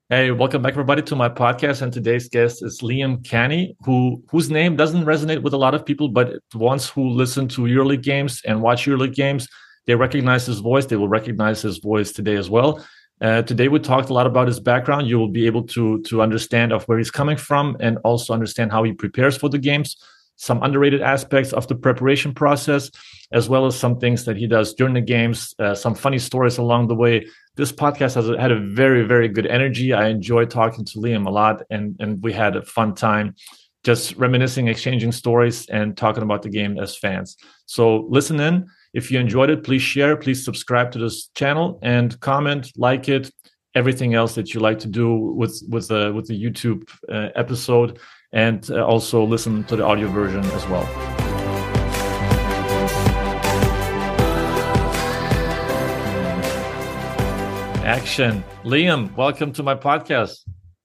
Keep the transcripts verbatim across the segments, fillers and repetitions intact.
Hey, welcome back, everybody, to my podcast. And today's guest is Liam Canny, who whose name doesn't resonate with a lot of people, but ones who listen to EuroLeague games and watch EuroLeague games, they recognize his voice. They will recognize his voice today as well. Uh, today, we talked a lot about his background. You will be able to to understand of where he's coming from and also understand how he prepares for the games, some underrated aspects of the preparation process, as well as some things that he does during the games, uh, some funny stories along the way. This podcast has had a very, very good energy. I enjoyed talking to Liam a lot, and and we had a fun time just reminiscing, exchanging stories, and talking about the game as fans. So listen in. If you enjoyed it, please share, please subscribe to this channel and comment, like it, everything else that you like to do with with the with the YouTube uh, episode, and uh, also listen to the audio version as well. Action. Liam, welcome to my podcast.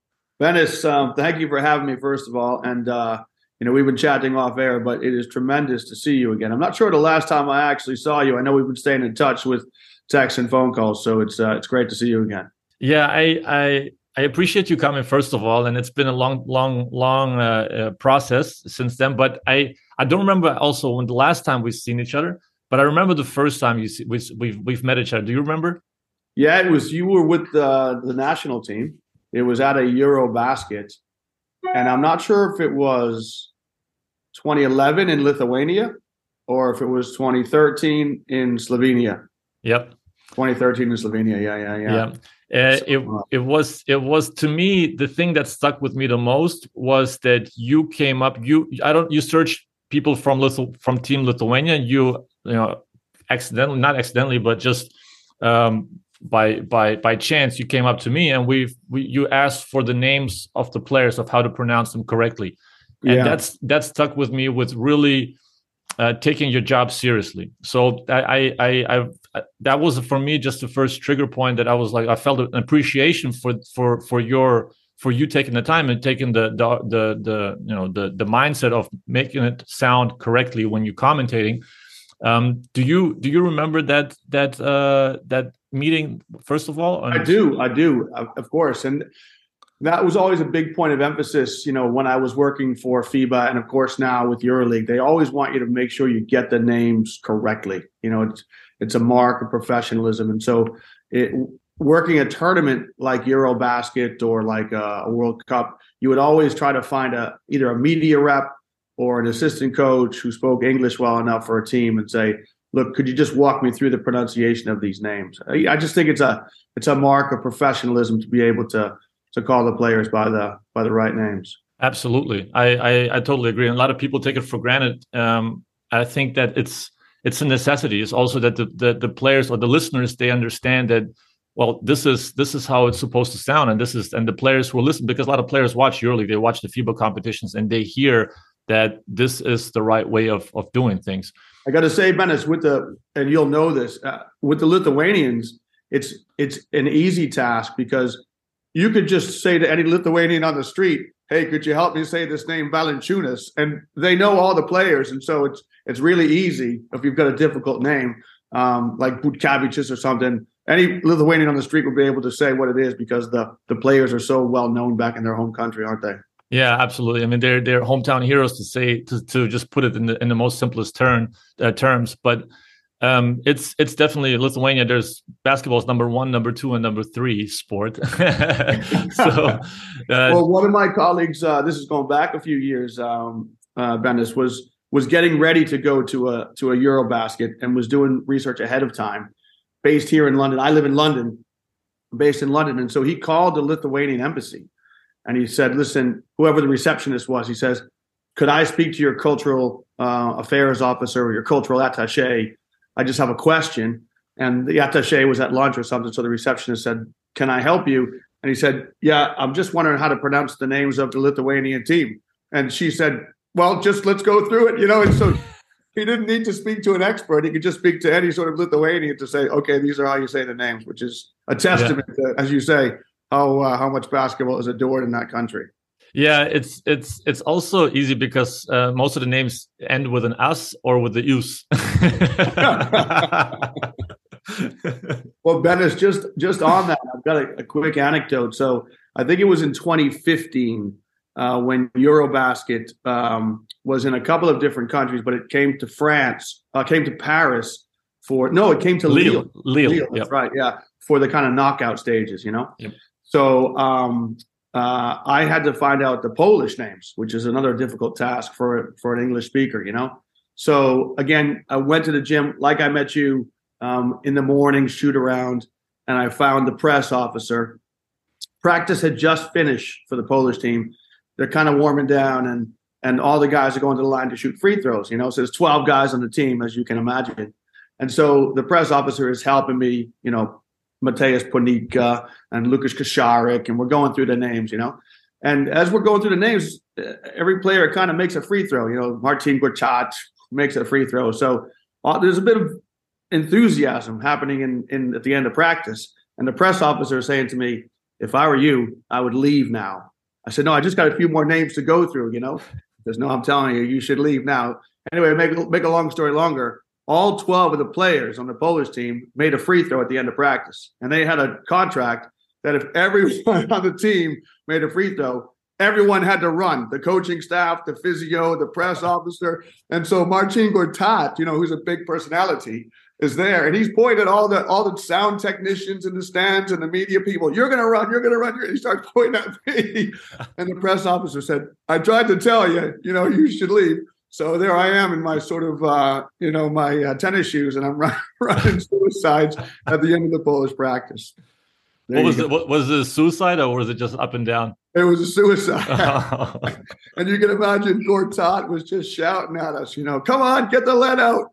Benis, um, thank you for having me, first of all. And, uh, you know, we've been chatting off air, but it is tremendous to see you again. I'm not sure the last time I actually saw you. I know we've been staying in touch with texts and phone calls, so it's uh, it's great to see you again. Yeah, I, I I appreciate you coming, first of all, and it's been a long, long, long uh, uh, process since then. But I I don't remember also when the last time we've seen each other, but I remember the first time you see, we, we've we've met each other. Do you remember? Yeah, it was you were with the the national team. It was at a Eurobasket, and I'm not sure if it was twenty eleven in Lithuania or if it was twenty thirteen in Slovenia. Yep. twenty thirteen in Slovenia. Yeah, yeah, yeah. Yeah. Uh, so, it uh, it was it was to me the thing that stuck with me the most was that you came up. You I don't you searched people from Lithu, from Team Lithuania. You you know accidentally not accidentally but just. Um, by by by chance you came up to me and we've we you asked for the names of the players, of how to pronounce them correctly, and yeah. that's that stuck with me with really uh, taking your job seriously. So I, I I I that was for me just the first trigger point that I was like I felt an appreciation for for for your for you taking the time and taking the the the, the you know the the mindset of making it sound correctly when you're commentating. Um, do you do you remember that that uh, that meeting, first of all? I do, I do, of course, and that was always a big point of emphasis. You know, when I was working for FIBA, and of course now with EuroLeague, they always want you to make sure you get the names correctly. You know, it's it's a mark of professionalism, and so it, working a tournament like Eurobasket or like a, a World Cup, you would always try to find a either a media rep or an assistant coach who spoke English well enough for a team and say, look, could you just walk me through the pronunciation of these names? I, I just think it's a it's a mark of professionalism to be able to to call the players by the by the right names. Absolutely. I, I, I totally agree. And a lot of people take it for granted. Um, I think that it's it's a necessity. It's also that the, the the players or the listeners, they understand that, well, this is this is how it's supposed to sound. And this is and the players who listen, because a lot of players watch EuroLeague, they watch the FIBA competitions and they hear that this is the right way of, of doing things. I got to say, Benis, with the and you'll know this uh, with the Lithuanians, it's it's an easy task because you could just say to any Lithuanian on the street, "Hey, could you help me say this name Valančiūnas?" And they know all the players, and so it's it's really easy if you've got a difficult name um, like Butkevičius or something. Any Lithuanian on the street will be able to say what it is because the the players are so well known back in their home country, aren't they? Yeah, absolutely. I mean, they're they're hometown heroes, to say to, to just put it in the in the most simplest term uh, terms. But um, it's it's definitely Lithuania. There's basketball is number one, number two, and number three sport. so, uh, well, one of my colleagues, uh, this is going back a few years, um, uh, Benis was was getting ready to go to a to a Eurobasket and was doing research ahead of time, based here in London. I live in London, based in London, and so he called the Lithuanian embassy. And he said, listen, whoever the receptionist was, he says, could I speak to your cultural uh, affairs officer or your cultural attaché? I just have a question. And the attaché was at lunch or something. So the receptionist said, can I help you? And he said, yeah, I'm just wondering how to pronounce the names of the Lithuanian team. And she said, well, just let's go through it. You know, and so he didn't need to speak to an expert. He could just speak to any sort of Lithuanian to say, okay, these are how you say the names, which is a testament yeah. to, as you say, how uh, how much basketball is adored in that country. Yeah, it's it's it's also easy because uh, most of the names end with an us or with the us. Well, Benis, just just on that, I've got a, a quick anecdote. So I think it was in twenty fifteen uh, when Eurobasket um, was in a couple of different countries, but it came to France, uh, came to Paris for no, it came to Lille. Lille, Lille that's yep. right, yeah, for the kind of knockout stages, you know. Yep. So um, uh, I had to find out the Polish names, which is another difficult task for for an English speaker, you know. So again, I went to the gym like I met you um, in the morning, shoot around, and I found the press officer. Practice had just finished for the Polish team. They're kind of warming down, and and all the guys are going to the line to shoot free throws. You know, so there's twelve guys on the team, as you can imagine. And so the press officer is helping me, you know, Mateusz Panika and Lukasz Kaszarek, and we're going through the names, you know. And as we're going through the names, every player kind of makes a free throw. You know, Marcin Gortat makes a free throw. So uh, there's a bit of enthusiasm happening in, in at the end of practice. And the press officer is saying to me, if I were you, I would leave now. I said, no, I just got a few more names to go through, you know. He goes, no, I'm telling you, you should leave now. Anyway, make, make a long story longer. All twelve of the players on the Polish team made a free throw at the end of practice. And they had a contract that if everyone on the team made a free throw, everyone had to run. The coaching staff, the physio, the press officer. And so Marcin Gortat, you know, who's a big personality, is there. And he's pointed all the all the sound technicians in the stands and the media people. You're going to run. You're going to run. He starts pointing at me. And the press officer said, I tried to tell you, you know, you should leave. So there I am in my sort of, uh, you know, my uh, tennis shoes, and I'm run, running suicides at the end of the Polish practice. There what was go. it? What, was it a suicide, or was it just up and down? It was a suicide. And you can imagine Gortat was just shouting at us, you know, come on, get the lead out.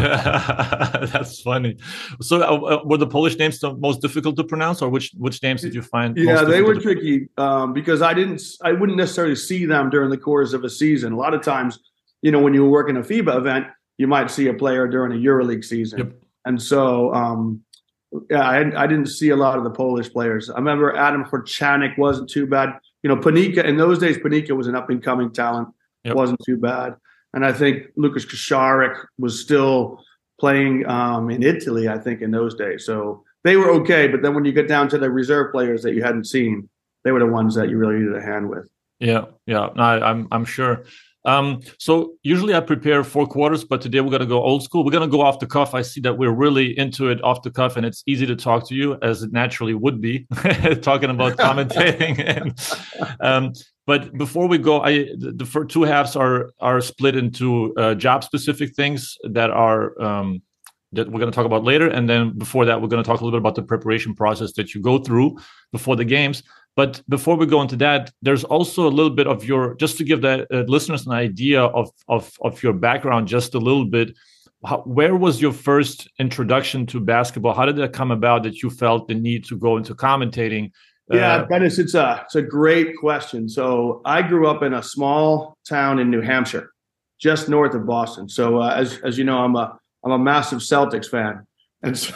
That's funny. So uh, were the Polish names the most difficult to pronounce, or which which names did you find? Yeah, most they were to... tricky um, because I didn't, I wouldn't necessarily see them during the course of a season. A lot of times, you know, when you work in a FIBA event, you might see a player during a EuroLeague season. Yep. And so, um, yeah, I, I didn't see a lot of the Polish players. I remember Adam Horchanik wasn't too bad. You know, Panika, in those days, Panika was an up-and-coming talent. Yep. Wasn't too bad. And I think Lukasz Kaszarek was still playing um, in Italy, I think, in those days. So they were okay. But then when you get down to the reserve players that you hadn't seen, they were the ones that you really needed a hand with. Yeah, yeah, no, I, I'm I'm sure. Um, so usually I prepare four quarters, but today we're going to go old school. We're going to go off the cuff. I see that we're really into it off the cuff, and it's easy to talk to you, as it naturally would be, talking about commentating. and, um, but before we go, I the, the first two halves are are split into uh, job-specific things that are um, that we're going to talk about later, and then before that, we're going to talk a little bit about the preparation process that you go through before the games. But before we go into that, there's also a little bit of your, just to give the uh, listeners an idea of, of, of your background, just a little bit. How, where was your first introduction to basketball? How did that come about that you felt the need to go into commentating? Yeah, uh, Dennis, it's a, it's a great question. So I grew up in a small town in New Hampshire, just north of Boston. So uh, as as you know, I'm a I'm a massive Celtics fan. And so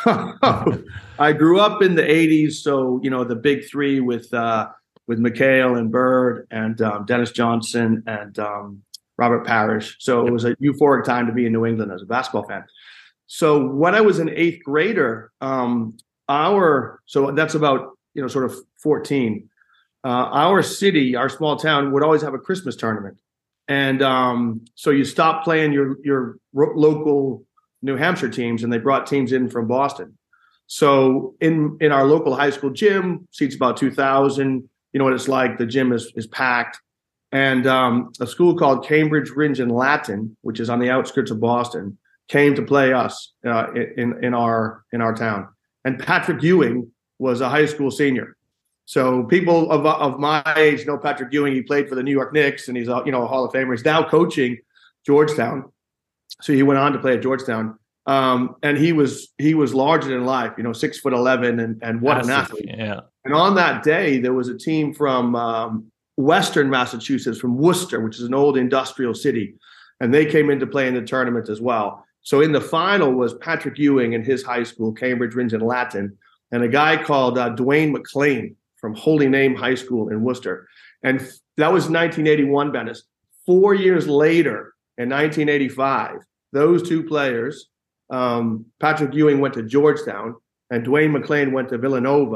I grew up in the eighties. So, you know, the big three with uh, with McHale and Bird and um, Dennis Johnson and um, Robert Parrish. So it was a euphoric time to be in New England as a basketball fan. So when I was an eighth grader, um, our so that's about, you know, sort of fourteen. Uh, our city, our small town would always have a Christmas tournament. And um, so you stop playing your your ro- local New Hampshire teams, and they brought teams in from Boston. So in in our local high school gym, seats about two thousand. You know what it's like. The gym is is packed. And um, a school called Cambridge Ringe and Latin, which is on the outskirts of Boston, came to play us uh, in in our in our town. And Patrick Ewing was a high school senior. So people of of my age know Patrick Ewing. He played for the New York Knicks, and he's a, you know a Hall of Famer. He's now coaching Georgetown. So he went on to play at Georgetown, um, and he was he was larger than life, you know, six foot eleven, and and what Massive, an athlete! Yeah. And on that day, there was a team from um, Western Massachusetts, from Worcester, which is an old industrial city, and they came in to play in the tournament as well. So in the final was Patrick Ewing and his high school, Cambridge Ringe and Latin, and a guy called uh, Dwayne McClain from Holy Name High School in Worcester, and that was nineteen eighty-one. Dennis. Four years later, in nineteen eighty-five, those two players, um, Patrick Ewing went to Georgetown and Dwayne McClain went to Villanova,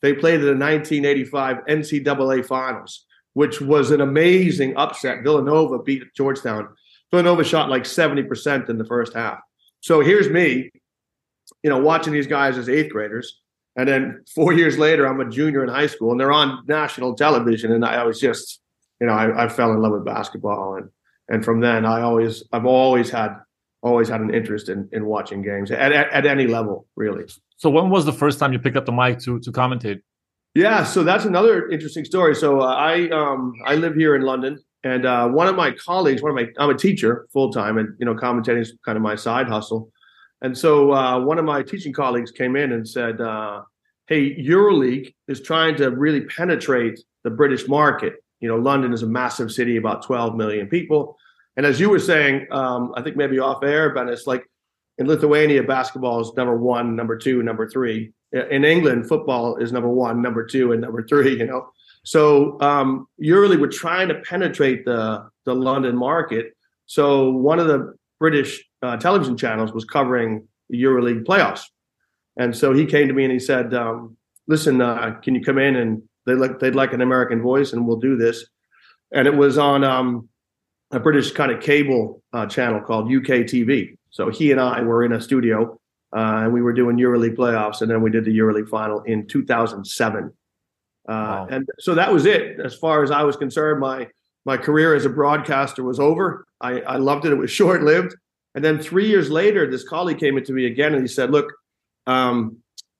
they played in the nineteen eighty-five N C double A finals, which was an amazing upset. Villanova beat Georgetown. Villanova shot like seventy percent in the first half. So here's me, you know, watching these guys as eighth graders. And then four years later, I'm a junior in high school, and they're on national television. And I was just, you know, I, I fell in love with basketball. And and from then, I always, I've always had, always had an interest in in watching games at, at, at any level, really. So when was the first time you picked up the mic to to commentate? Yeah, so that's another interesting story. So uh, I um, I live here in London, and uh, one of my colleagues, one of my, I'm a teacher full time, and you know, commentating is kind of my side hustle. And so uh, one of my teaching colleagues came in and said, uh, "Hey, EuroLeague is trying to really penetrate the British market. You know, London is a massive city, about twelve million people, and as you were saying, um, I think maybe off air, Ben, it's like in Lithuania, basketball is number one, number two, number three." In England, football is number one, number two, and number three, you know. So um, EuroLeague, we're trying to penetrate the, the London market. So one of the British uh, television channels was covering the EuroLeague playoffs. And so he came to me and he said, um, listen, uh, can you come in? And they'd like, they'd like an American voice, and we'll do this. And it was on um, a British kind of cable uh, channel called U K T V. So he and I were in a studio. Uh, and we were doing EuroLeague playoffs, and then we did the EuroLeague final in two thousand seven. Uh, wow. And so that was it. As far as I was concerned, my my career as a broadcaster was over. I, I loved it. It was short-lived. And then three years later, this colleague came into me again, and he said, look, um,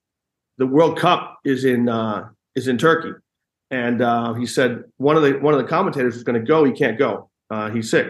the World Cup is in uh, is in Turkey. And uh, he said, one of the one of the commentators is going to go. He can't go. Uh, he's sick.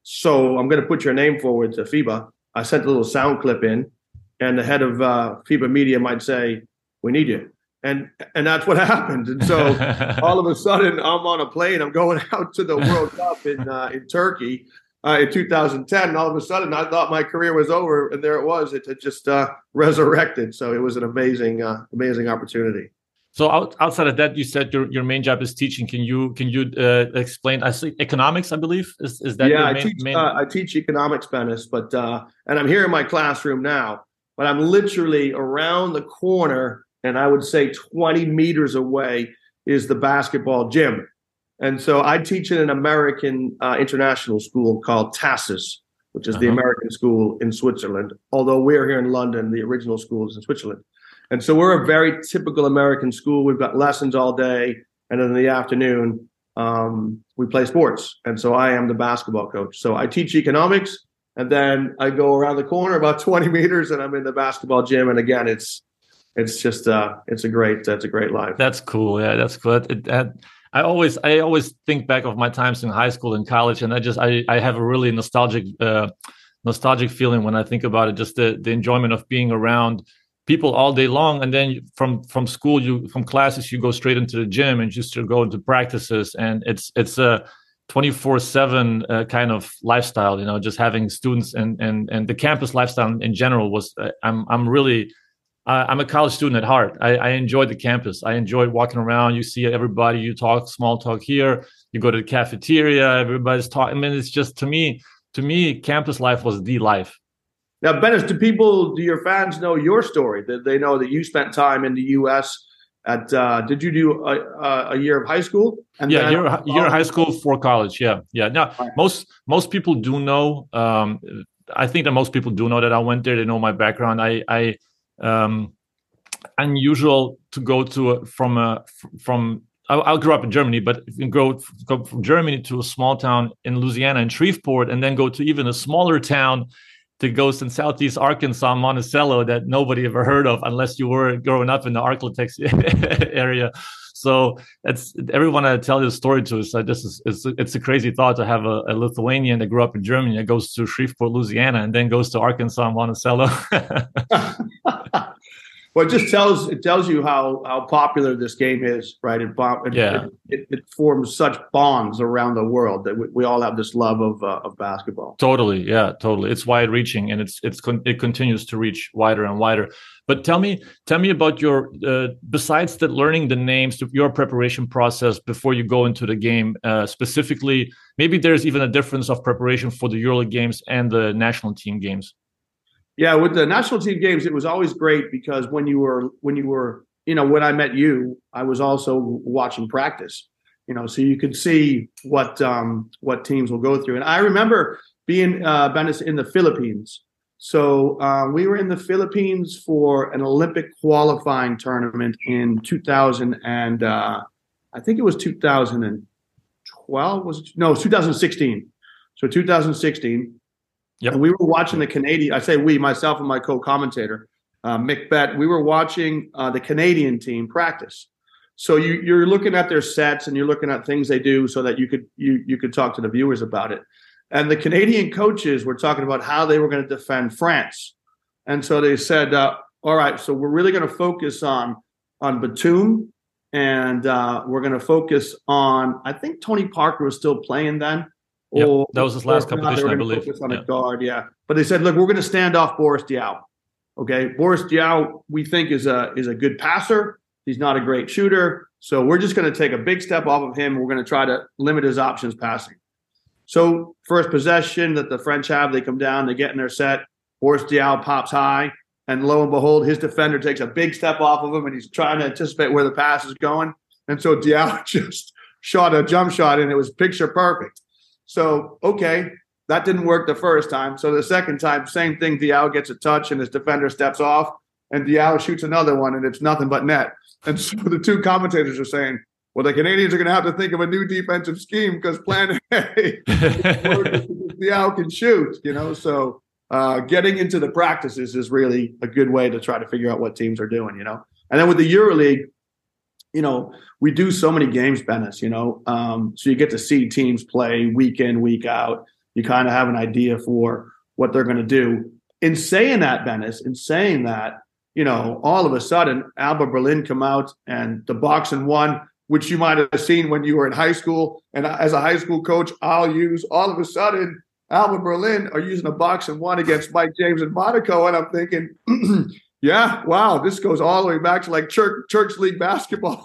So I'm going to put your name forward to FIBA. I sent a little sound clip in. And the head of uh, FIBA Media might say, we need you. And and that's what happened. And so all of a sudden, I'm on a plane. I'm going out to the World Cup in uh, in Turkey uh, in two thousand ten. And all of a sudden, I thought my career was over. And there it was. It had just uh, resurrected. So it was an amazing, uh, amazing opportunity. So out, outside of that, you said your, your main job is teaching. Can you can you uh, explain? I see economics, I believe. Is is that yeah? your I main, teach. main... Uh, I teach economics, Bennis. But uh, and I'm here in my classroom now. But I'm literally around the corner, and I would say twenty meters away is the basketball gym. And so I teach in an American uh, international school called TASIS, which is uh-huh. the American school in Switzerland. Although we're here in London, the original school is in Switzerland. And so we're a very typical American school. We've got lessons all day, and then in the afternoon, um, we play sports. And so I am the basketball coach. So I teach economics. And then I go around the corner about twenty meters, and I'm in the basketball gym. And again, it's it's just uh, it's a great it's a great life. That's cool. Yeah, that's good. It, it, I always I always think back of my times in high school and college, and I just I, I have a really nostalgic uh, nostalgic feeling when I think about it. Just the the enjoyment of being around people all day long, and then from from school you from classes you go straight into the gym and just to go into practices, and it's it's a twenty-four seven uh, kind of lifestyle, you know, just having students and and and the campus lifestyle in general was uh, I'm I'm really uh, I'm a college student at heart. I, I enjoyed the campus. I enjoyed walking around. You see everybody. You talk small talk here. You go to the cafeteria. Everybody's talking. I mean, it's just to me to me campus life was the life. Now, Bennis, do people, do your fans know your story? Did they know that you spent time in the U S at, uh, did you do a, a year of high school? And yeah, year, year of high school for college. Yeah, yeah. Now, right. most most people do know. Um, I think that most people do know that I went there. They know my background. I, I um, unusual to go to a, from a from. I, I grew up in Germany, but if you go, go from Germany to a small town in Louisiana, in Shreveport, and then go to even a smaller town to Ghost in Southeast Arkansas, Monticello, that nobody ever heard of unless you were growing up in the Arklatex area. So that's everyone I tell the story to is that this is it's, it's a crazy thought to have a, a Lithuanian that grew up in Germany that goes to Shreveport, Louisiana, and then goes to Arkansas, Monticello. Well, it just tells it tells you how how popular this game is, right? It it, yeah. it, it forms such bonds around the world that we, we all have this love of uh, of basketball. Totally, yeah, totally. It's wide reaching, and it's it's con- it continues to reach wider and wider. But tell me, tell me about your uh, besides that learning the names, your preparation process before you go into the game. Uh, specifically, maybe there's even a difference of preparation for the EuroLeague games and the national team games. Yeah, with the national team games, it was always great because when you were when you were you know, when I met you, I was also watching practice, you know, so you could see what um, what teams will go through. And I remember being uh, Benes in the Philippines. So uh, we were in the Philippines for an Olympic qualifying tournament in two thousand, and uh, I think it was two thousand twelve. Was it? No, it was two thousand sixteen. So two thousand sixteen. Yep. And we were watching the Canadian. I say we, myself and my co-commentator, uh, Mick Bett. We were watching uh, the Canadian team practice. So you, you're looking at their sets and you're looking at things they do, so that you could you you could talk to the viewers about it. And the Canadian coaches were talking about how they were going to defend France. And so they said, uh, "All right, so we're really going to focus on on Batum, and uh, we're going to focus on." I think Tony Parker was still playing then. Yep, Or, that was his last competition, I believe. Focus on yeah. a guard, yeah. But they said, look, we're going to stand off Boris Diaw. Okay, Boris Diaw, we think is a is a good passer. He's not a great shooter, so we're just going to take a big step off of him. We're going to try to limit his options passing. So first possession that the French have, they come down, they get in their set. Boris Diaw pops high, and lo and behold, his defender takes a big step off of him, and he's trying to anticipate where the pass is going. And so Diaw just shot a jump shot, and it was picture perfect. So, okay, that didn't work the first time. So the second time, same thing. Diaw gets a touch and his defender steps off, and Diaw shoots another one, and it's nothing but net. And so the two commentators are saying, well, the Canadians are going to have to think of a new defensive scheme because plan A, Diaw can shoot, you know. So uh, getting into the practices is really a good way to try to figure out what teams are doing, you know. And then with the EuroLeague, you know, we do so many games, Benes, you know, um, so you get to see teams play week in, week out. You kind of have an idea for what they're going to do. In saying that, Benes, in saying that, you know, all of a sudden, Alba Berlin come out and the box and one, which you might have seen when you were in high school. And as a high school coach, I'll use all of a sudden, Alba Berlin are using a box and one against Mike James and Monaco. And I'm thinking, yeah, wow, this goes all the way back to like church, church league basketball.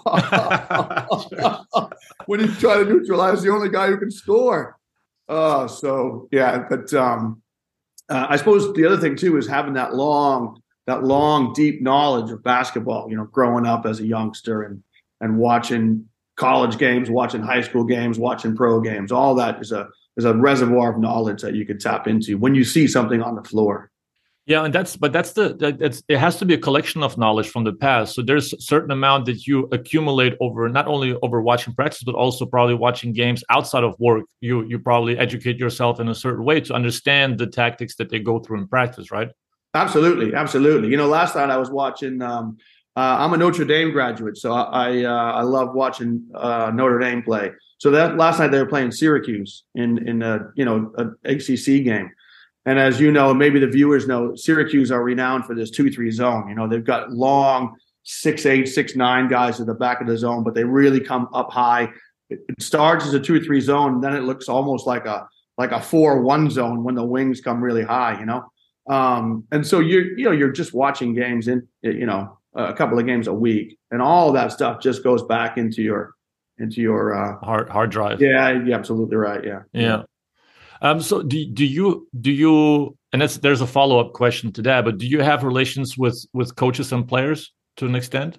When you try to neutralize the only guy who can score. Uh, so, yeah, but um, uh, I suppose the other thing, too, is having that long, that long, deep knowledge of basketball, you know, growing up as a youngster and and watching college games, watching high school games, watching pro games. All that is a is a reservoir of knowledge that you can tap into when you see something on the floor. Yeah, and that's but that's the that's it has to be a collection of knowledge from the past. So there's a certain amount that you accumulate over not only over watching practice, but also probably watching games outside of work. You you probably educate yourself in a certain way to understand the tactics that they go through in practice, right? Absolutely, absolutely. You know, last night I was watching. Um, uh, I'm a Notre Dame graduate, so I I, uh, I love watching uh, Notre Dame play. So that last night they were playing Syracuse in in a you know an A C C game. And as you know, maybe the viewers know, Syracuse are renowned for this two three zone. You know, they've got long six eight, six nine guys at the back of the zone, but they really come up high. It, it starts as a two three zone, and then it looks almost like a like a four one zone when the wings come really high, you know. Um, and so you're you know you're just watching games in you know a couple of games a week, and all of that stuff just goes back into your into your uh, hard hard drive. Yeah, you're absolutely right. Yeah, yeah. yeah. Um, so do do you do you and that's there's a follow up question to that, but do you have relations with with coaches and players to an extent?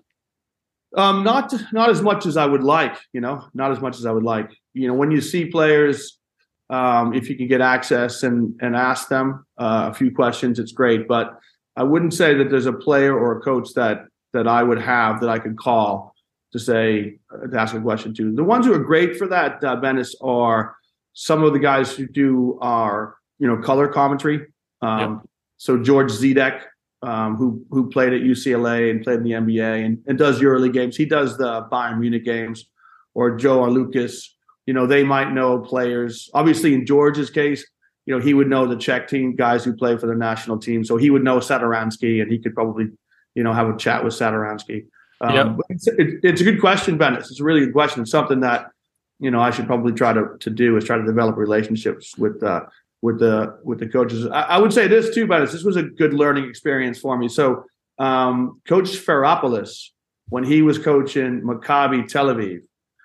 Um, not not as much as I would like, you know, not as much as I would like. You know, when you see players, um, if you can get access and and ask them uh, a few questions, it's great. But I wouldn't say that there's a player or a coach that that I would have that I could call to say uh, to ask a question to. The ones who are great for that, uh, Benes, are some of the guys who do our, you know, color commentary. Um, yep. So George Zedek, um, who who played at U C L A and played in the N B A and, and does EuroLeague games. He does the Bayern Munich games. Or Joe Arlukas. You know, they might know players. Obviously, in George's case, you know, he would know the Czech team guys who play for the national team. So he would know Satoransky, and he could probably, you know, have a chat with Satoransky. Um, yep. But it's, it, it's a good question, Benes. It's a really good question. It's something that, you know, I should probably try to, to do is try to develop relationships with uh, with the with the coaches. I, I would say this too, Benes. This was a good learning experience for me. So, um, Coach Sferopoulos, when he was coaching Maccabi Tel Aviv,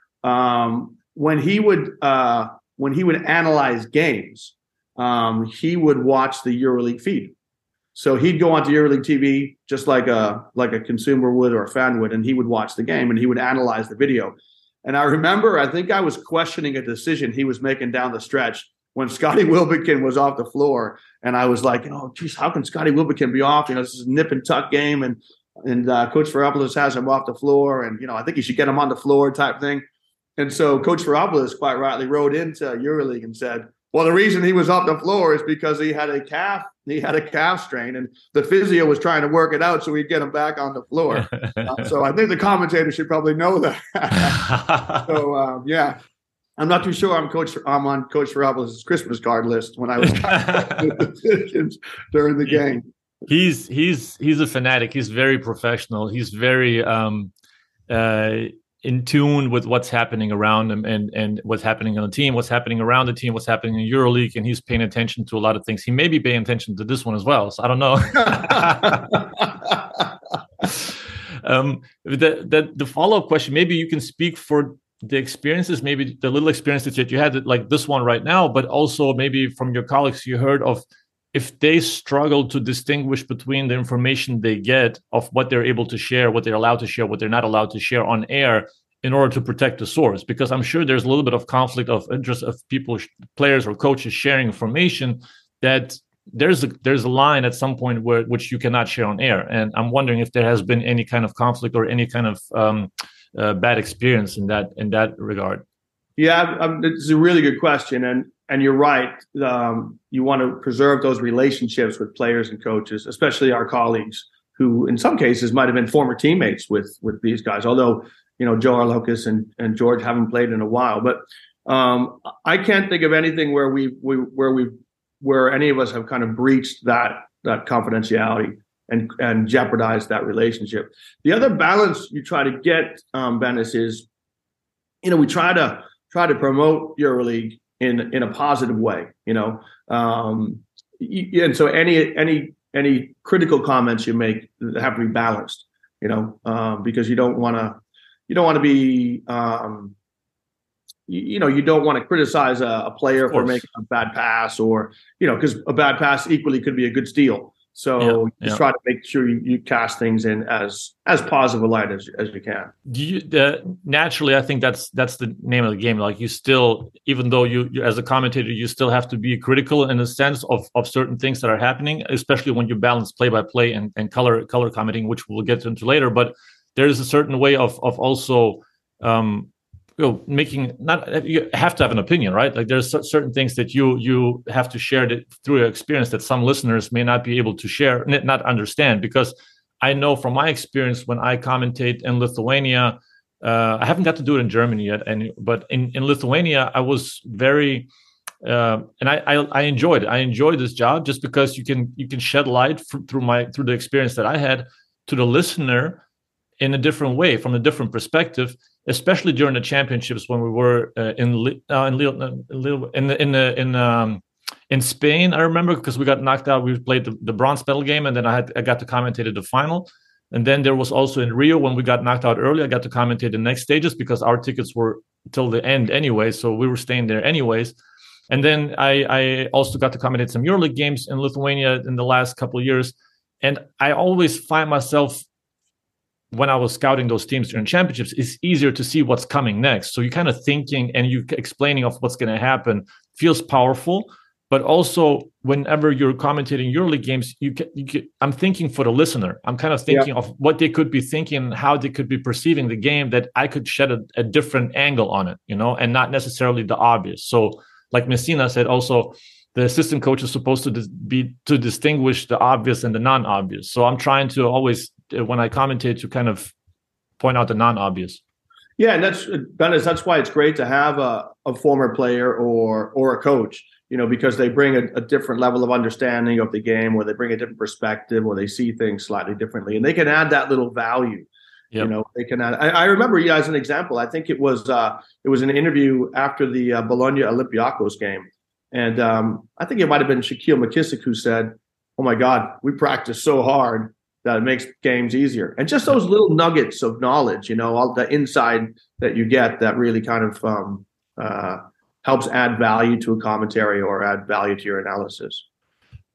um, when he would uh, when he would analyze games, um, he would watch the EuroLeague feed. So he'd go onto EuroLeague T V just like a like a consumer would or a fan would, and he would watch the game and he would analyze the video. And I remember, I think I was questioning a decision he was making down the stretch when Scotty Wilbekin was off the floor, and I was like, oh, geez, how can Scotty Wilbekin be off? You know, this is a nip and tuck game, and and uh, Coach Ferropoulos has him off the floor, and you know, I think he should get him on the floor type thing. And so Coach Ferropoulos quite rightly wrote into EuroLeague and said, well, the reason he was off the floor is because he had a calf, he had a calf strain, and the physio was trying to work it out so he'd get him back on the floor. uh, so I think the commentator should probably know that. so um, yeah, I'm not too sure I'm Coach. I'm on Coach Ferropoulos' Christmas card list when I was decisions during the game. He's he's he's a fanatic. He's very professional. He's very um, uh, in tune with what's happening around him and and what's happening on the team, what's happening around the team, what's happening in EuroLeague, and he's paying attention to a lot of things. He may be paying attention to this one as well. So I don't know. um, the the the follow up question. Maybe you can speak for the experiences, maybe the little experiences that you had, like this one right now, but also maybe from your colleagues you heard of, if they struggle to distinguish between the information they get of what they're able to share, what they're allowed to share, what they're not allowed to share on air in order to protect the source. Because I'm sure there's a little bit of conflict of interest of people, players or coaches sharing information that there's a, there's a line at some point where which you cannot share on air. And I'm wondering if there has been any kind of conflict or any kind of um, uh, bad experience in that in that regard. Yeah, um, it's a really good question. And And you're right. Um, you want to preserve those relationships with players and coaches, especially our colleagues, who in some cases might have been former teammates with with these guys. Although, you know, Joe Arlauckas and, and George haven't played in a while. But um, I can't think of anything where we we where we where any of us have kind of breached that that confidentiality and and jeopardized that relationship. The other balance you try to get, um, Benes, is, you know, we try to try to promote EuroLeague in in a positive way, you know, um, and so any any any critical comments you make have to be balanced, you know, um, because you don't want to you don't want to be um, you, you know you don't want to criticize a, a player for making a bad pass, or you know, because a bad pass equally could be a good steal. So yeah, just yeah. try to make sure you, you cast things in as as positive a light as as you can. Do you uh, naturally? I think that's that's the name of the game. Like you still, even though you, you as a commentator, you still have to be critical in a sense of of certain things that are happening, especially when you balance play by play and and color color commenting, which we'll get into later. But there is a certain way of of also. Um, You know, making not you have to have an opinion, right? Like there's certain things that you you have to share that through your experience that some listeners may not be able to share, not understand. Because I know from my experience when I commentate in Lithuania, uh, I haven't got to do it in Germany yet, and but in, in Lithuania I was very, uh, and I, I I enjoyed it. I enjoyed this job just because you can you can shed light f- through my through the experience that I had to the listener in a different way, from a different perspective, especially during the championships when we were uh, in uh, in in in in um, in Spain. I remember because we got knocked out. We played the, the bronze medal game, and then I had I got to commentate the final. And then there was also in Rio when we got knocked out early. I got to commentate the next stages because our tickets were till the end anyway, so we were staying there anyways. And then I, I also got to commentate some EuroLeague games in Lithuania in the last couple of years, and I always find myself, when I was scouting those teams during championships, it's easier to see what's coming next. So you kind of thinking and you explaining of what's going to happen feels powerful. But also, whenever you're commentating EuroLeague games, you, can, you can, I'm thinking for the listener. I'm kind of thinking yeah. of what they could be thinking, how they could be perceiving the game, that I could shed a, a different angle on it, you know, and not necessarily the obvious. So, like Messina said, also, the assistant coach is supposed to dis- be to distinguish the obvious and the non-obvious. So I'm trying to always, when I commentate, to kind of point out the non-obvious. Yeah, and that's Benes, that's why it's great to have a, a former player or or a coach, you know, because they bring a, a different level of understanding of the game, or they bring a different perspective, or they see things slightly differently, and they can add that little value. Yep. You know, they can add. I, I remember, yeah, as an example, I think it was uh, it was an interview after the uh, Bologna Olympiacos game. And um, I think it might have been Shaquille McKissick who said, "Oh my God, we practice so hard that it makes games easier." And just those little nuggets of knowledge, you know, all the inside that you get that really kind of um, uh, helps add value to a commentary or add value to your analysis.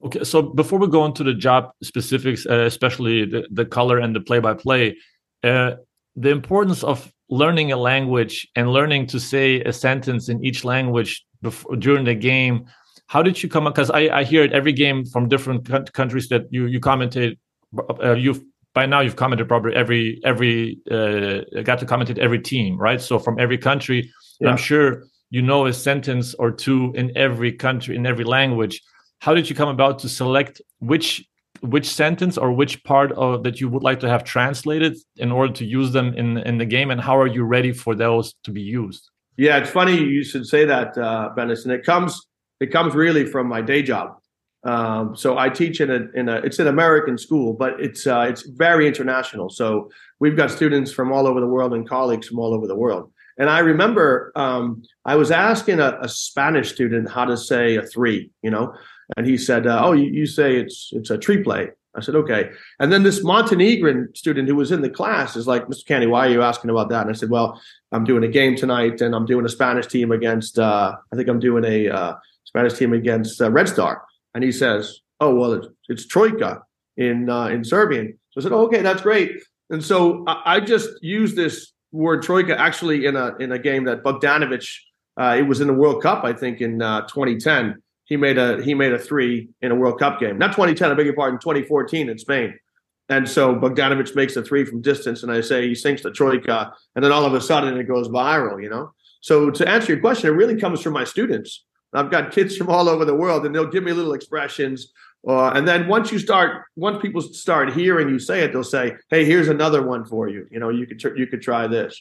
Okay, so before we go into the job specifics, uh, especially the, the color and the play-by-play, uh, the importance of learning a language and learning to say a sentence in each language before, during the game. How did you come up? Because I, I hear it every game from different countries that you you commentate. Uh, you've by now you've commented probably every every uh, got to commentate every team, right? So from every country, yeah. I'm sure you know a sentence or two in every country in every language. How did you come about to select which which sentence or which part of that you would like to have translated in order to use them in in the game, and how are you ready for those to be used? Yeah, it's funny you should say that, uh, Bennis, and it comes it comes really from my day job. Um, so I teach in a in a it's an American school, but it's uh, it's very international. So we've got students from all over the world and colleagues from all over the world. And I remember um, I was asking a, a Spanish student how to say a three, you know. And he said, uh, "Oh, you, you say it's it's a tree play." I said, "Okay." And then this Montenegrin student who was in the class is like, "Mister Canny, why are you asking about that?" And I said, "Well, I'm doing a game tonight, and I'm doing a Spanish team against. Uh, I think I'm doing a uh, Spanish team against uh, Red Star." And he says, "Oh, well, it's, it's Trojka in uh, in Serbian." So I said, oh, "Okay, that's great." And so I, I just used this word Trojka actually in a in a game that Bogdanovic. Uh, it was in the World Cup, I think, in uh, twenty ten. He made a he made a three in a World Cup game. Not twenty ten, I beg your pardon, twenty fourteen in Spain. And so Bogdanovic makes a three from distance, and I say he sinks the Trojka, and then all of a sudden it goes viral, you know? So to answer your question, it really comes from my students. I've got kids from all over the world, and they'll give me little expressions. Uh, and then once you start, once people start hearing you say it, they'll say, "Hey, here's another one for you. You know, you could tr- you could try this."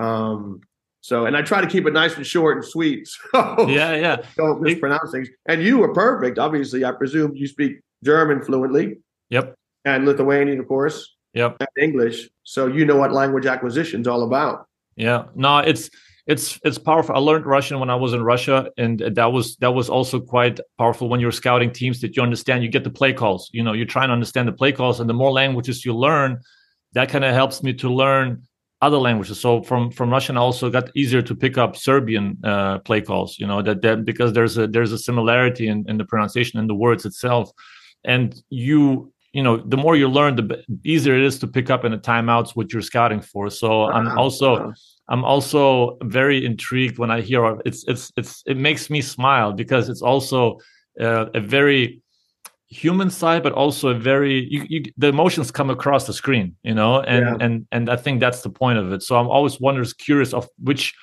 Um, So, and I try to keep it nice and short and sweet. So yeah, yeah. Don't mispronounce things. And you were perfect. Obviously, I presume you speak German fluently. Yep. And Lithuanian, of course. Yep. And English. So you know what language acquisition is all about. Yeah. No, it's it's it's powerful. I learned Russian when I was in Russia, and that was that was also quite powerful when you're scouting teams that you understand. You get the play calls. You know, you try and understand the play calls, and the more languages you learn, that kind of helps me to learn other languages. So from from Russian, I also got easier to pick up Serbian uh, play calls. You know that that because there's a there's a similarity in, in the pronunciation and the words itself, and you you know the more you learn, the easier it is to pick up in the timeouts what you're scouting for. So wow. I'm also wow. I'm also very intrigued when I hear it's it's it's it makes me smile because it's also uh, a very human side, but also a very you, you, the emotions come across the screen, you know, and yeah. and and I think that's the point of it. So I'm always wonders curious of which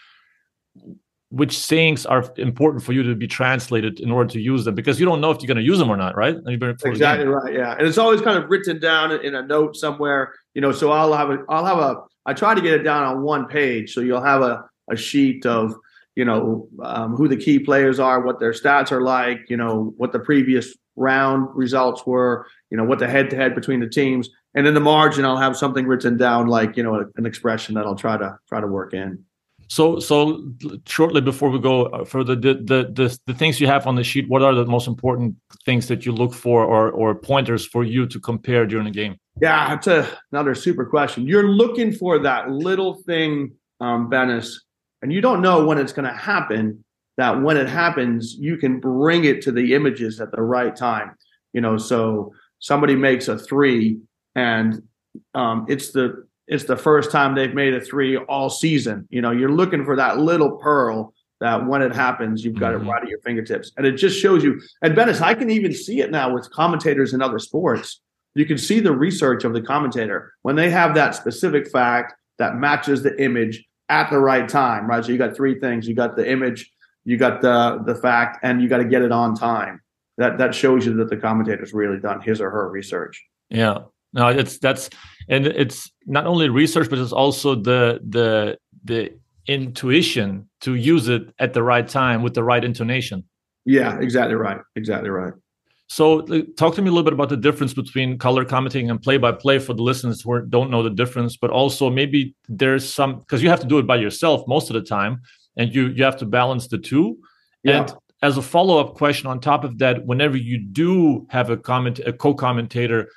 which sayings are important for you to be translated in order to use them, because you don't know if you're going to use them or not, right? Exactly right. Yeah, and it's always kind of written down in a note somewhere, you know. So I'll have a I'll have a I try to get it down on one page, so you'll have a a sheet of you know um, who the key players are, what their stats are like, you know, what the previous round results were, you know, what the head-to-head between the teams, and in the margin I'll have something written down like you know an expression that I'll try to try to work in. So, so shortly before we go further, the the the, the things you have on the sheet, what are the most important things that you look for, or or pointers for you to compare during the game? Yeah, it's a, another super question. You're looking for that little thing, um, Bennis, and you don't know when it's going to happen. That when it happens, you can bring it to the images at the right time. You know, so somebody makes a three, and um, it's the it's the first time they've made a three all season. You know, you're looking for that little pearl that when it happens, you've got mm-hmm. it right at your fingertips, and it just shows you. And Bennis, I can even see it now with commentators in other sports. You can see the research of the commentator when they have that specific fact that matches the image at the right time, right? So you got three things: you got the image, you got the the fact, and you got to get it on time. That that shows you that the commentator's really done his or her research. Yeah, no, it's that's and it's not only research, but it's also the the the intuition to use it at the right time with the right intonation. Yeah, exactly right. Exactly right. So talk to me a little bit about the difference between color commentating and play-by-play for the listeners who don't know the difference, but also maybe there's some, because you have to do it by yourself most of the time, and you you have to balance the two. Yeah. And as a follow-up question on top of that, whenever you do have a comment, a co-commentator,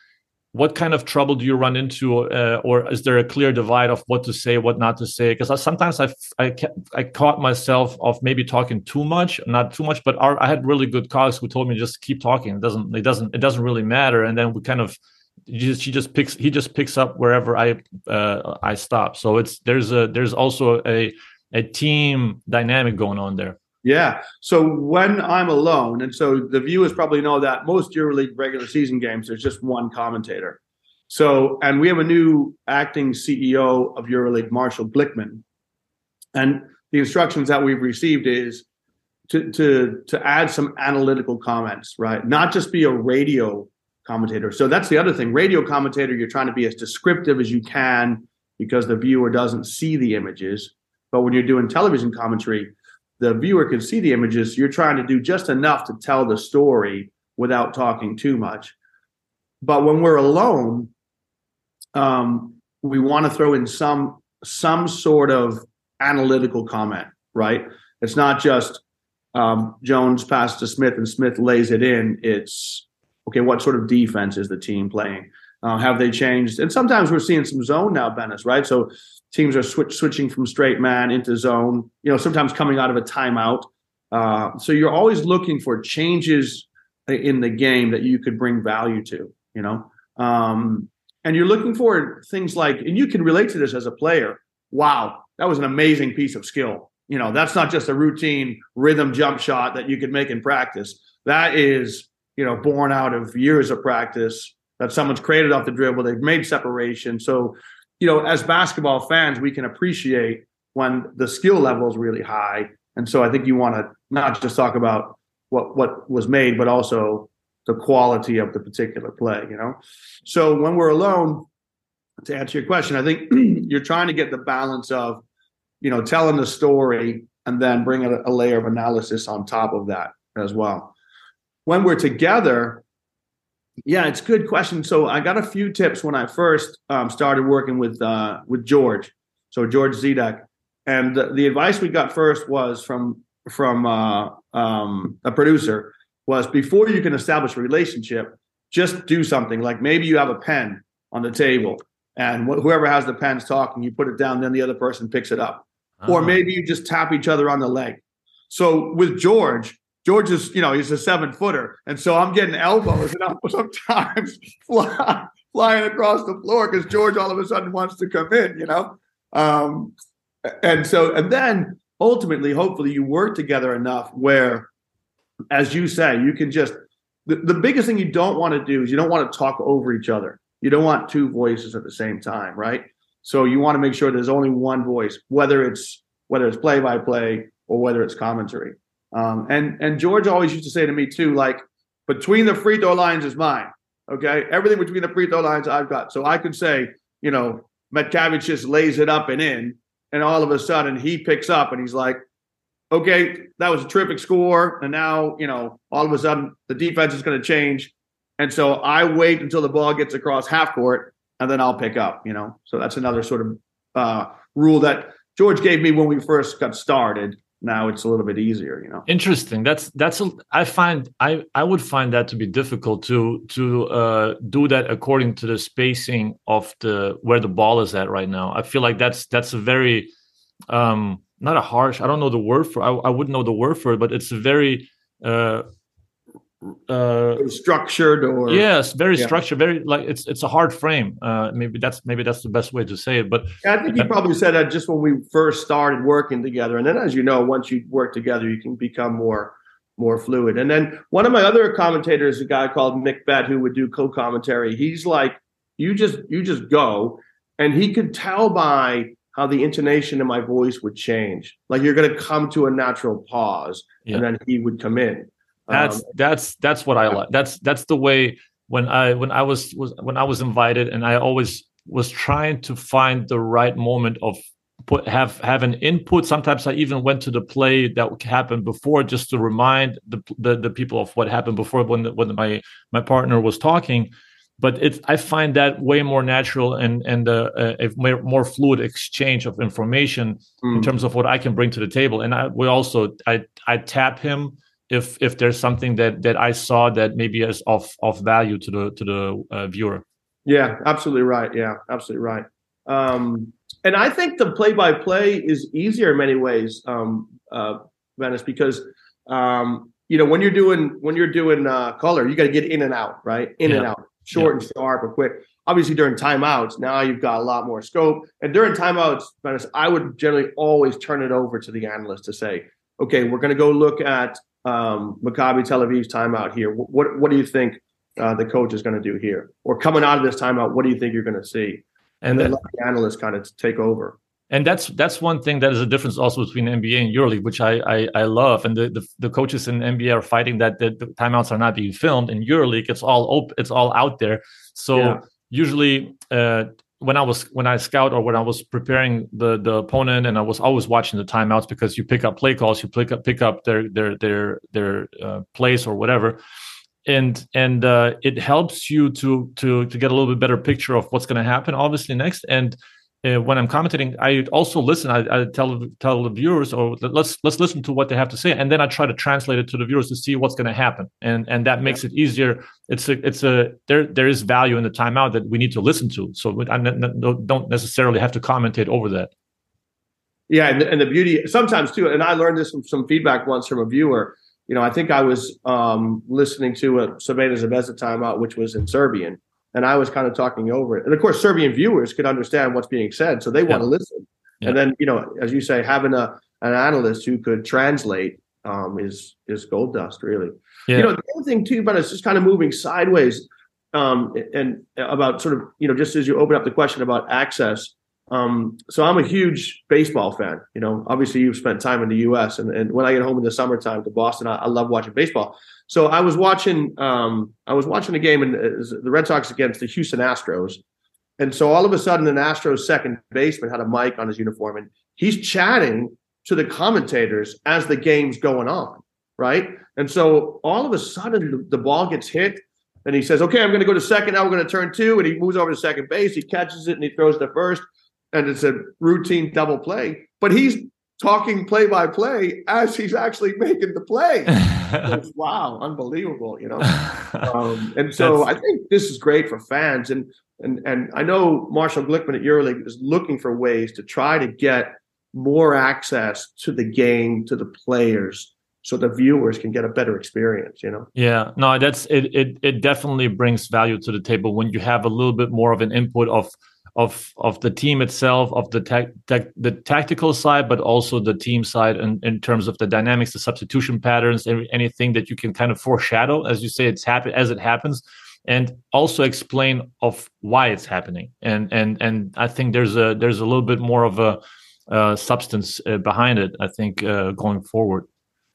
what kind of trouble do you run into, uh, or is there a clear divide of what to say, what not to say? Because I, sometimes I, I I caught myself of maybe talking too much, not too much, but our, I had really good colleagues who told me just keep talking. It doesn't it doesn't it doesn't really matter. And then we kind of just, she just picks he just picks up wherever I uh, I stop. So it's there's a there's also a a team dynamic going on there. Yeah. So when I'm alone, and so the viewers probably know that most EuroLeague regular season games, there's just one commentator. So, and we have a new acting C E O of EuroLeague, Marshall Glickman. And the instructions that we've received is to, to, to add some analytical comments, right? Not just be a radio commentator. So that's the other thing. Radio commentator, you're trying to be as descriptive as you can because the viewer doesn't see the images. But when you're doing television commentary, the viewer can see the images. You're trying to do just enough to tell the story without talking too much. But when we're alone, um, we want to throw in some some sort of analytical comment, right? It's not just um, Jones passes to Smith and Smith lays it in. It's, okay, what sort of defense is the team playing? Uh, have they changed? And sometimes we're seeing some zone now, Benes, right? So teams are switch, switching from straight man into zone, you know, sometimes coming out of a timeout. Uh, so you're always looking for changes in the game that you could bring value to, you know. Um, and you're looking for things like, and you can relate to this as a player. Wow, that was an amazing piece of skill. You know, that's not just a routine rhythm jump shot that you could make in practice. That is, you know, born out of years of practice that someone's created off the dribble. They've made separation. So, you know, as basketball fans, we can appreciate when the skill level is really high. And so I think you want to not just talk about what, what was made, but also the quality of the particular play, you know? So when we're alone, to answer your question, I think you're trying to get the balance of, you know, telling the story and then bring a, a layer of analysis on top of that as well. When we're together, yeah, it's a good question. So I got a few tips when I first um, started working with uh, with George, so George Zidek, and the, the advice we got first was from from uh, um, a producer was before you can establish a relationship, just do something like maybe you have a pen on the table and wh- whoever has the pen's talking, you put it down, then the other person picks it up, uh-huh. Or maybe you just tap each other on the leg. So with George. George is, you know, he's a seven footer. And so I'm getting elbows and I'm sometimes fly, flying across the floor because George all of a sudden wants to come in, you know? Um, and so, and then ultimately, hopefully you work together enough where, as you say, you can just, the, the biggest thing you don't want to do is you don't want to talk over each other. You don't want two voices at the same time, right? So you want to make sure there's only one voice, whether it's, whether it's play by play or whether it's commentary. Um, and, and George always used to say to me too, like, between the free throw lines is mine. Okay. Everything between the free throw lines I've got. So I could say, you know, Metcavich just lays it up and in, and all of a sudden he picks up and he's like, okay, that was a terrific score. And now, you know, all of a sudden the defense is going to change. And so I wait until the ball gets across half court and then I'll pick up, you know. So that's another sort of uh, rule that George gave me when we first got started. Now it's a little bit easier, you know. Interesting. That's that's. A, I find I I would find that to be difficult to to uh, do that according to the spacing of the where the ball is at right now. I feel like that's that's a very um, not a harsh. I don't know the word for. I, I wouldn't know the word for it, but it's a very uh, uh, structured or yes, very yeah. structured. Very like it's it's a hard frame. Uh, maybe that's maybe that's the best way to say it. But yeah, I think he probably said that just when we first started working together, and then as you know, once you work together, you can become more more fluid. And then one of my other commentators, a guy called Mick Bett, who would do co-commentary. He's like, you just you just go, and he could tell by how the intonation in my voice would change. Like you're going to come to a natural pause, yeah. And then he would come in. That's um, that's that's what I like. That's that's the way when I when I was, was when I was invited, and I always was trying to find the right moment of put have have an input. Sometimes I even went to the play that happened before just to remind the the, the people of what happened before when the, when my my partner was talking. But it's I find that way more natural and and uh, a more, more fluid exchange of information mm. in terms of what I can bring to the table. And I we also I I tap him. If if there's something that, that I saw that maybe is of, of value to the to the uh, viewer. Yeah, absolutely right. Yeah, absolutely right. Um, and I think the play-by-play is easier in many ways, um, uh, Venice, because um, you know when you're doing when you're doing uh, color, you got to get in and out, right? In and Yeah. out, short Yeah. and sharp or quick. Obviously, during timeouts, now you've got a lot more scope. And during timeouts, Venice, I would generally always turn it over to the analyst to say, "Okay, we're going to go look at um, Maccabi Tel Aviv's timeout here. What what do you think?" Uh, the coach is going to do here, or coming out of this timeout, what do you think you're going to see? And, and then that, let the analysts kind of take over. And that's that's one thing that is a difference also between N B A and EuroLeague, which I I, I love. And the, the the coaches in N B A are fighting that the, the timeouts are not being filmed. In EuroLeague, it's all open, it's all out there. So yeah. usually, uh, when I was when I scout or when I was preparing the the opponent, and I was always watching the timeouts because you pick up play calls, you pick up pick up their their their their uh, plays or whatever. And and uh, it helps you to to to get a little bit better picture of what's going to happen, obviously next. And uh, when I'm commentating, I also listen. I, I tell tell the viewers, or let's let's listen to what they have to say, and then I try to translate it to the viewers to see what's going to happen. And and that makes it easier. It's a it's a there there is value in the timeout that we need to listen to. So I don't necessarily have to commentate over that. Yeah, and, and the beauty sometimes too, and I learned this from some feedback once from a viewer. You know, I think I was um, listening to a Crvena Zvezda timeout, which was in Serbian, and I was kind of talking over it. And of course, Serbian viewers could understand what's being said, so they want to yeah. listen. Yeah. And then, you know, as you say, having a an analyst who could translate um, is is gold dust, really. Yeah. You know, the other thing too, but it's just kind of moving sideways, um, and about sort of, you know, just as you open up the question about access. Um, so I'm a huge baseball fan. You know, obviously you've spent time in the U S, and, and when I get home in the summertime to Boston, I, I love watching baseball. So I was watching, um, I was watching a game in the Red Sox against the Houston Astros, and so all of a sudden, an Astros second baseman had a mic on his uniform, and he's chatting to the commentators as the game's going on, right? And so all of a sudden, the, the ball gets hit, and he says, "Okay, I'm going to go to second. Now we're going to turn two," and he moves over to second base. He catches it and he throws to first. And it's a routine double play, but he's talking play by play as he's actually making the play. Wow, unbelievable, you know. Um, and so I think this is great for fans, and and and I know Marshall Glickman at EuroLeague is looking for ways to try to get more access to the game, to the players, so the viewers can get a better experience, you know. Yeah, no, that's it. It it definitely brings value to the table when you have a little bit more of an input of. of of the team itself, of the tech, tech, the tactical side, but also the team side in, in terms of the dynamics, the substitution patterns, every, anything that you can kind of foreshadow, as you say, it's happen as it happens, and also explain of why it's happening. And and and I think there's a there's a little bit more of a uh, substance uh, behind it, I think, uh, going forward.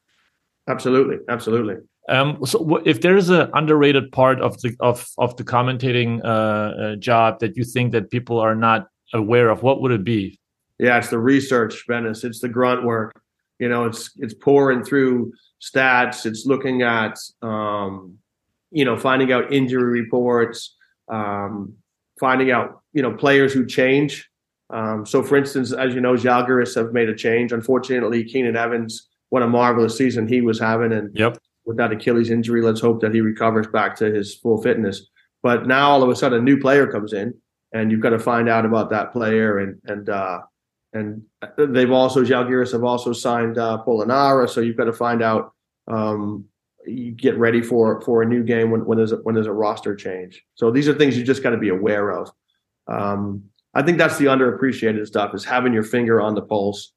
Absolutely, absolutely. Um, so, if there is an underrated part of the of of the commentating uh, uh, job that you think that people are not aware of, what would it be? Yeah, it's the research, Venice. It's the grunt work. You know, it's it's pouring through stats. It's looking at, um, you know, finding out injury reports, um, finding out, you know, players who change. Um, so, for instance, as you know, Žalgiris have made a change. Unfortunately, Keenan Evans, what a marvelous season he was having, and yep. with that Achilles injury, let's hope that he recovers back to his full fitness. But now all of a sudden a new player comes in, and you've got to find out about that player. And and uh, and they've also, Žalgiris have also signed uh, Polonara, so you've got to find out, um, you get ready for for a new game when, when there's a, when there's a roster change. So these are things you just got to be aware of. Um, I think that's the underappreciated stuff, is having your finger on the pulse,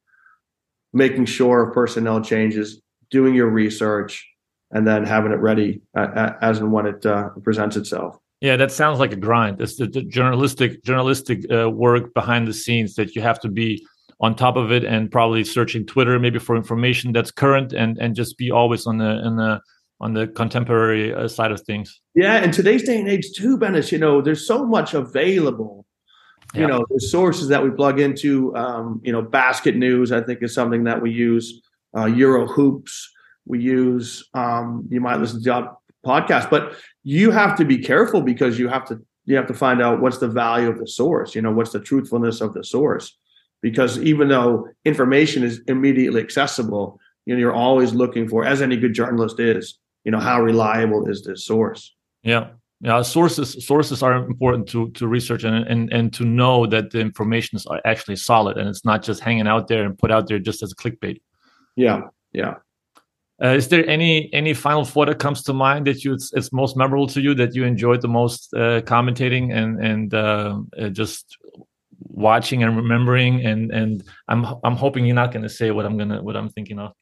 making sure of personnel changes, doing your research, and then having it ready uh, as and when it uh, presents itself. Yeah, that sounds like a grind. It's the, the journalistic journalistic uh, work behind the scenes that you have to be on top of it, and probably searching Twitter maybe for information that's current, and and just be always on the in the on the contemporary uh, side of things. Yeah, in today's day and age too, Benes, you know, there's so much available. You yeah. know, the sources that we plug into. Um, you know, Basket News, I think, is something that we use. Uh, Euro Hoops. We use, um, you might listen to our podcast, but you have to be careful, because you have to you have to find out what's the value of the source. You know, what's the truthfulness of the source, because even though information is immediately accessible, you know, you're always looking for, as any good journalist is, you know, how reliable is this source? Yeah, Yeah, sources sources are important to to research and and and to know that the information is actually solid and it's not just hanging out there and put out there just as clickbait. Yeah, yeah. Uh, is there any any final thought that comes to mind that you it's, it's most memorable to you, that you enjoyed the most, uh, commentating and and uh, uh, just watching and remembering? And and I'm I'm hoping you're not going to say what I'm gonna what I'm thinking of.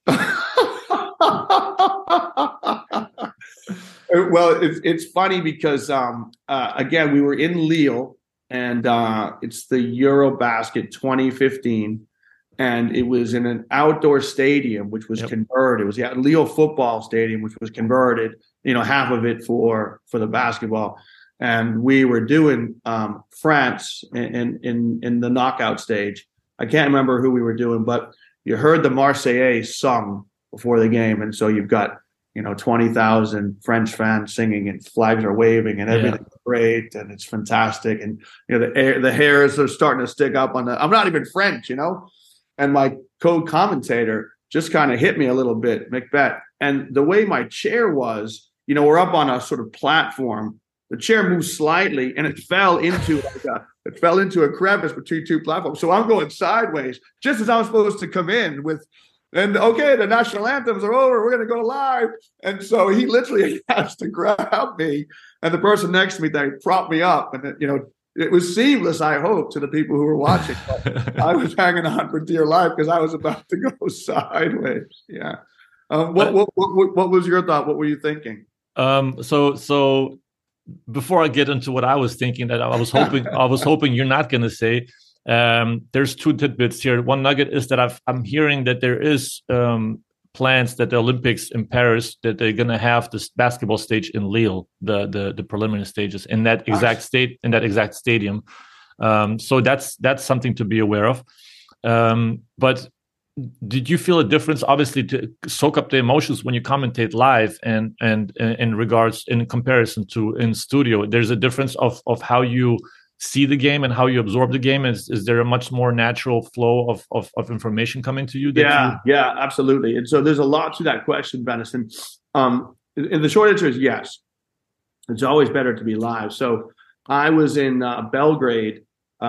Well, it's it's funny because um, uh, again, we were in Lille, and uh, it's the Eurobasket twenty fifteen, and it was in an outdoor stadium which was yep. converted. It was the Lille football stadium, which was converted. You know, half of it for for the basketball, and we were doing um, France in in in the knockout stage. I can't remember who we were doing, but you heard the Marseillaise sung before the game, and so you've got, you know, twenty thousand French fans singing and flags are waving and everything's yeah. great and it's fantastic. And, you know, the air, the hairs are starting to stick up on the, I'm not even French, you know, and my co-commentator just kind of hit me a little bit, Macbeth. And the way my chair was, you know, we're up on a sort of platform. The chair moved slightly and it fell into like a, it fell into a crevice between two platforms. So I'm going sideways just as I was supposed to come in with, and okay, the national anthems are over. We're going to go live. And so he literally has to grab me, and the person next to me, they prop me up. And, it, you know, it was seamless, I hope, to the people who were watching. But I was hanging on for dear life because I was about to go sideways. Yeah. Um, what, what, what, what was your thought? What were you thinking? Um, so, so before I get into what I was thinking, that I was hoping, I was hoping you're not going to say, Um, there's two tidbits here. One nugget is that I've, I'm hearing that there is um, plans that the Olympics in Paris, that they're going to have this basketball stage in Lille, the the, the preliminary stages in that exact state, in that exact stadium. Um, so that's that's something to be aware of. Um, but did you feel a difference, obviously, to soak up the emotions when you commentate live, and and in regards, in comparison to in studio? There's a difference of of how you see the game and how you absorb the game. Is is there a much more natural flow of of, of information coming to you? That yeah, you... yeah, absolutely. And so there's a lot to that question, Benison. Um, and the short answer is yes. It's always better to be live. So I was in uh, Belgrade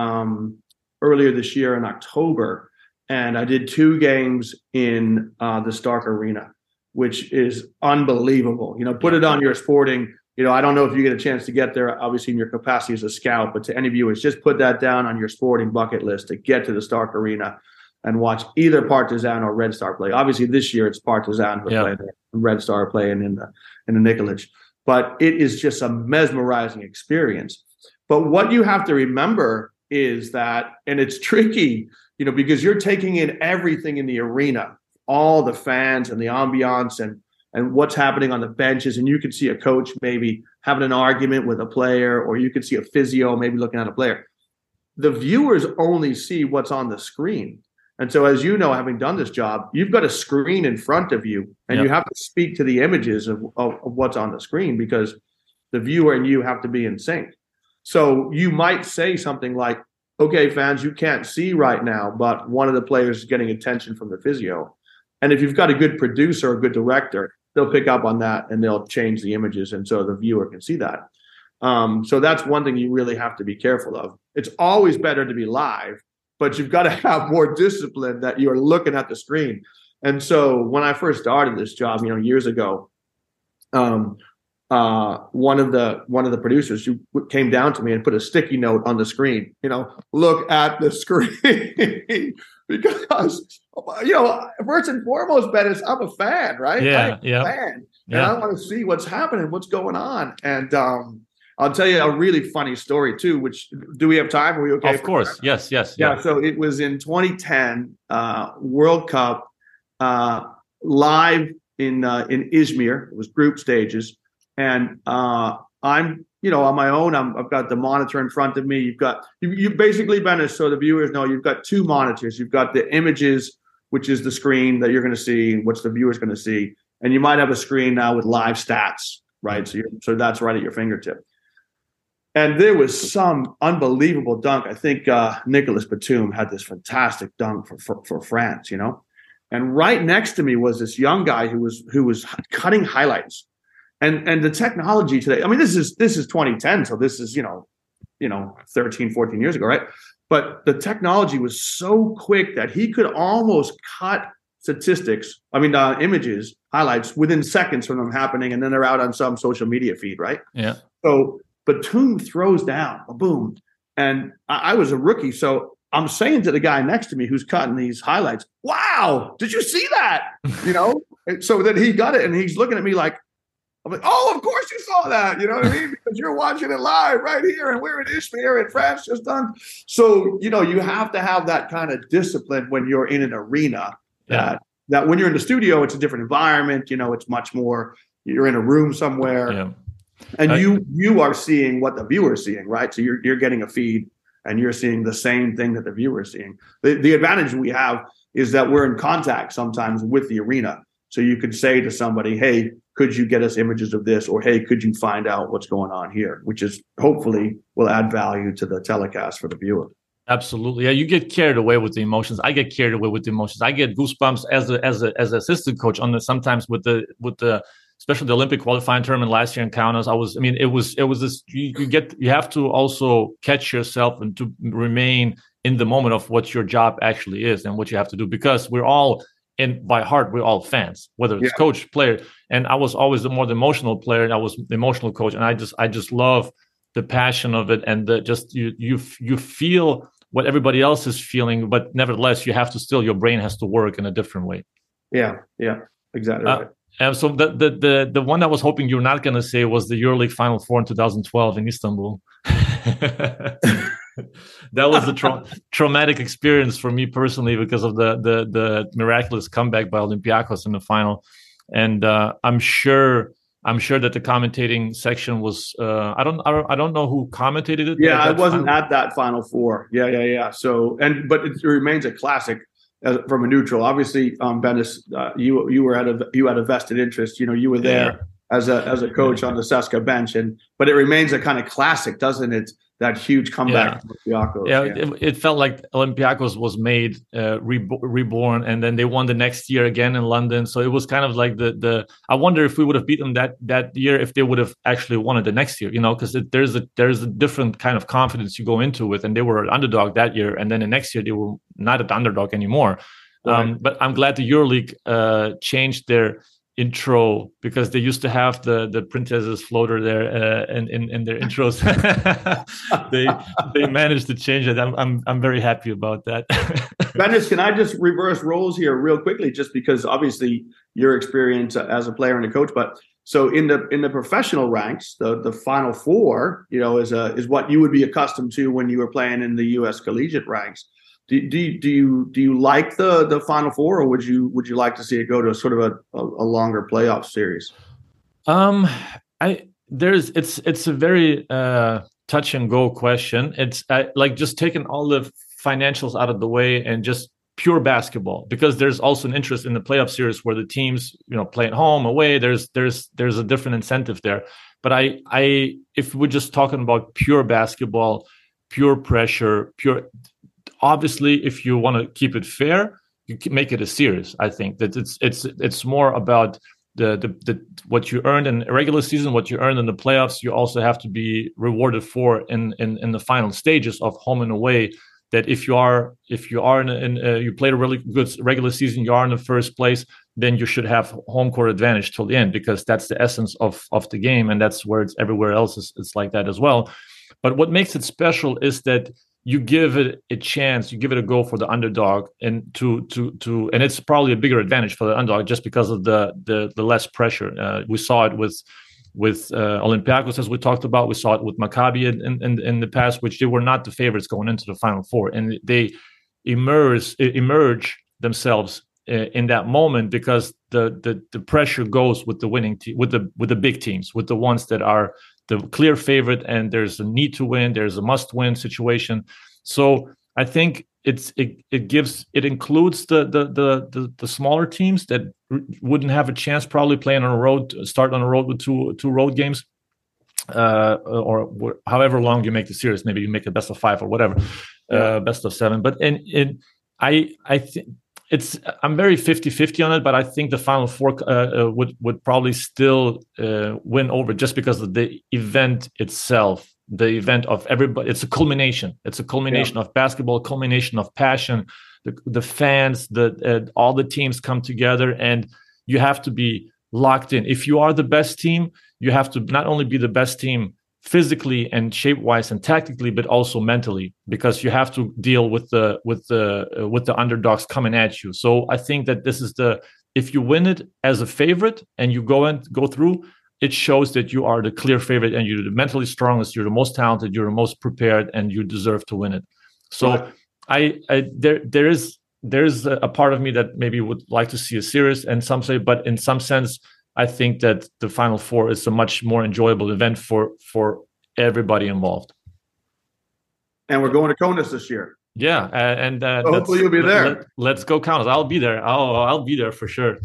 um, earlier this year in October, and I did two games in uh, the Stark Arena, which is unbelievable. You know, put it on your sporting. You know, I don't know if you get a chance to get there, obviously, in your capacity as a scout, but to any viewers, just put that down on your sporting bucket list to get to the Stark Arena and watch either Partizan or Red Star play. Obviously, this year it's Partizan who are yeah. playing there, and Red Star playing in the in the Nikolic. But it is just a mesmerizing experience. But what you have to remember is that, and it's tricky, you know, because you're taking in everything in the arena, all the fans and the ambiance and and what's happening on the benches. And you can see a coach maybe having an argument with a player, or you can see a physio maybe looking at a player. The viewers only see what's on the screen. And so, as you know, having done this job, you've got a screen in front of you, and yep. you have to speak to the images of, of, of what's on the screen, because the viewer and you have to be in sync. So you might say something like, okay, fans, you can't see right now, but one of the players is getting attention from the physio. And if you've got a good producer or a good director, they'll pick up on that and they'll change the images, and so the viewer can see that. Um, so that's one thing you really have to be careful of. It's always better to be live, but you've got to have more discipline that you're looking at the screen. And so when I first started this job, you know, years ago, um, uh, one of the one of the producers who came down to me and put a sticky note on the screen, you know, look at the screen. Because, you know, first and foremost, Ben, is I'm a fan, right? Yeah, I'm yeah. a fan. Yeah. And I want to see what's happening, what's going on. And um, I'll tell you a really funny story, too, which, do we have time? Are we okay? Of course. That? Yes, yes. Yeah, yeah, so it was in twenty ten, uh, World Cup, uh, live in uh, in Izmir. It was group stages. And uh, I'm, you know, on my own, I'm, I've got the monitor in front of me. You've got, you, you basically, Ben, so the viewers know, you've got two monitors. You've got the images, which is the screen that you're going to see, what's the viewer's going to see. And you might have a screen now with live stats, right? So, you're, so that's right at your fingertip. And there was some unbelievable dunk. I think uh, Nicolas Batum had this fantastic dunk for, for, for France, you know? And right next to me was this young guy who was who was cutting highlights. And and the technology today, I mean, this is this is twenty ten, so this is, you know, you know, thirteen, fourteen years ago, right? But the technology was so quick that he could almost cut statistics, I mean, uh, images, highlights within seconds from them happening, and then they're out on some social media feed, right? Yeah. So Batum throws down, boom. And I, I was a rookie, so I'm saying to the guy next to me who's cutting these highlights, wow, did you see that? You know? And so then he got it, and he's looking at me like, I'm like, oh, of course you saw that. You know what I mean? Because you're watching it live right here, and we're in Izmir, and France just done. So, you know, you have to have that kind of discipline when you're in an arena. Yeah. That, that when you're in the studio, it's a different environment. You know, it's much more, you're in a room somewhere. Yeah. And I, you you are seeing what the viewer's seeing, right? So you're you're getting a feed, and you're seeing the same thing that the viewer's seeing. The, the advantage we have is that we're in contact sometimes with the arena. So you could say to somebody, hey, could you get us images of this? Or, hey, could you find out what's going on here? Which is hopefully will add value to the telecast for the viewer. Absolutely. Yeah, you get carried away with the emotions. I get carried away with the emotions. I get goosebumps as a as a as an assistant coach on the sometimes with the with the especially the Olympic qualifying tournament last year in Kaunas. I was I mean it was it was this you, you get you have to also catch yourself and to remain in the moment of what your job actually is and what you have to do, because we're all in by heart, we're all fans, whether it's Yeah. coach, player. And I was always the more the emotional player, and I was the emotional coach. And I just I just love the passion of it, and the just you you you feel what everybody else is feeling, but nevertheless, you have to still your brain has to work in a different way. Yeah, yeah, exactly Uh, right. and so the the the the one I was hoping you're not going to say was the EuroLeague Final Four in two thousand twelve in Istanbul. That was a tra- traumatic experience for me personally because of the the the miraculous comeback by Olympiacos in the final, and uh, I'm sure I'm sure that the commentating section was uh, I don't I don't I don't know who commentated it. Yeah, I wasn't final. at that Final Four. Yeah, yeah, yeah. So, and but it remains a classic uh, from a neutral. Obviously, um, Benes, uh, you you were at a you had a vested interest. You know, you were there Yeah. as a as a coach on the C S K A bench, and but it remains a kind of classic, doesn't it? That huge comeback Yeah. from Olympiacos. Yeah, Yeah. It, it felt like Olympiacos was made, uh, rebo- reborn, and then they won the next year again in London. So it was kind of like the the. I wonder if we would have beaten them that that year if they would have actually won it the next year. You know, because there's a there's a different kind of confidence you go into it, and they were an underdog that year, and then the next year they were not an underdog anymore. Right. Um, but I'm glad the EuroLeague uh, changed their intro, because they used to have the the Princess's floater there uh, in, in in their intros. they they managed to change it. I'm I'm I'm very happy about that. Benes, can I just reverse roles here real quickly, just because obviously your experience as a player and a coach, but so in the in the professional ranks, the the Final Four, you know, is a is what you would be accustomed to when you were playing in the U S collegiate ranks. Do, do, do you do you like the the Final Four, or would you would you like to see it go to a sort of a, a, a longer playoff series? Um, I there's it's it's a very uh, touch and go question. It's uh, like just taking all the financials out of the way and just pure basketball, because there's also an interest in the playoff series where the teams, you know, play at home, away. There's there's there's a different incentive there. But I I if we're just talking about pure basketball, pure pressure, pure. Obviously, if you want to keep it fair, you can make it a series. I think that it's it's it's more about the, the the what you earned in a regular season, what you earned in the playoffs. You also have to be rewarded for in in, in the final stages of home and away. That if you are if you are in, in uh, you played a really good regular season, you are in the first place, then you should have home court advantage till the end, because that's the essence of of the game, and that's where it's everywhere else is it's like that as well. But what makes it special is that you give it a chance, you give it a go for the underdog, and to to to, and it's probably a bigger advantage for the underdog just because of the the the less pressure. Uh, we saw it with with uh, Olympiacos, as we talked about. We saw it with Maccabi in, in in the past, which they were not the favorites going into the Final Four, and they emerge emerge themselves uh, in that moment, because the the the pressure goes with the winning team, with the with the big teams, with the ones that are the clear favorite, and there's a need to win, there's a must-win situation. So I think it's it it gives it includes the the the the, the smaller teams that r- wouldn't have a chance probably playing on a road, start on a road with two two road games, uh, or wh- however long you make the series. Maybe you make a best of five or whatever, Yeah. uh, best of seven. But in in I I think. it's I'm very fifty-fifty on it, but I think the Final Four uh, uh, would would probably still uh, win over just because of the event itself, the event of everybody. It's a culmination. It's a culmination yeah. of basketball, culmination of passion. The the fans, the uh, all the teams come together, and you have to be locked in. If you are the best team, you have to not only be the best team physically and shape-wise and tactically, but also mentally, because you have to deal with the with the uh, with the underdogs coming at you. So I think that this is the if you win it as a favorite and you go and go through, it shows that you are the clear favorite and you're the mentally strongest, you're the most talented, you're the most prepared, and you deserve to win it. So right. I, I there there is there's a part of me that maybe would like to see a series, and some say, but in some sense, I think that the Final Four is a much more enjoyable event for for everybody involved. And we're going to Kaunas this year. Yeah, uh, and uh, so hopefully you'll be there. Let, let's go Kaunas. I'll be there. I'll I'll be there for sure.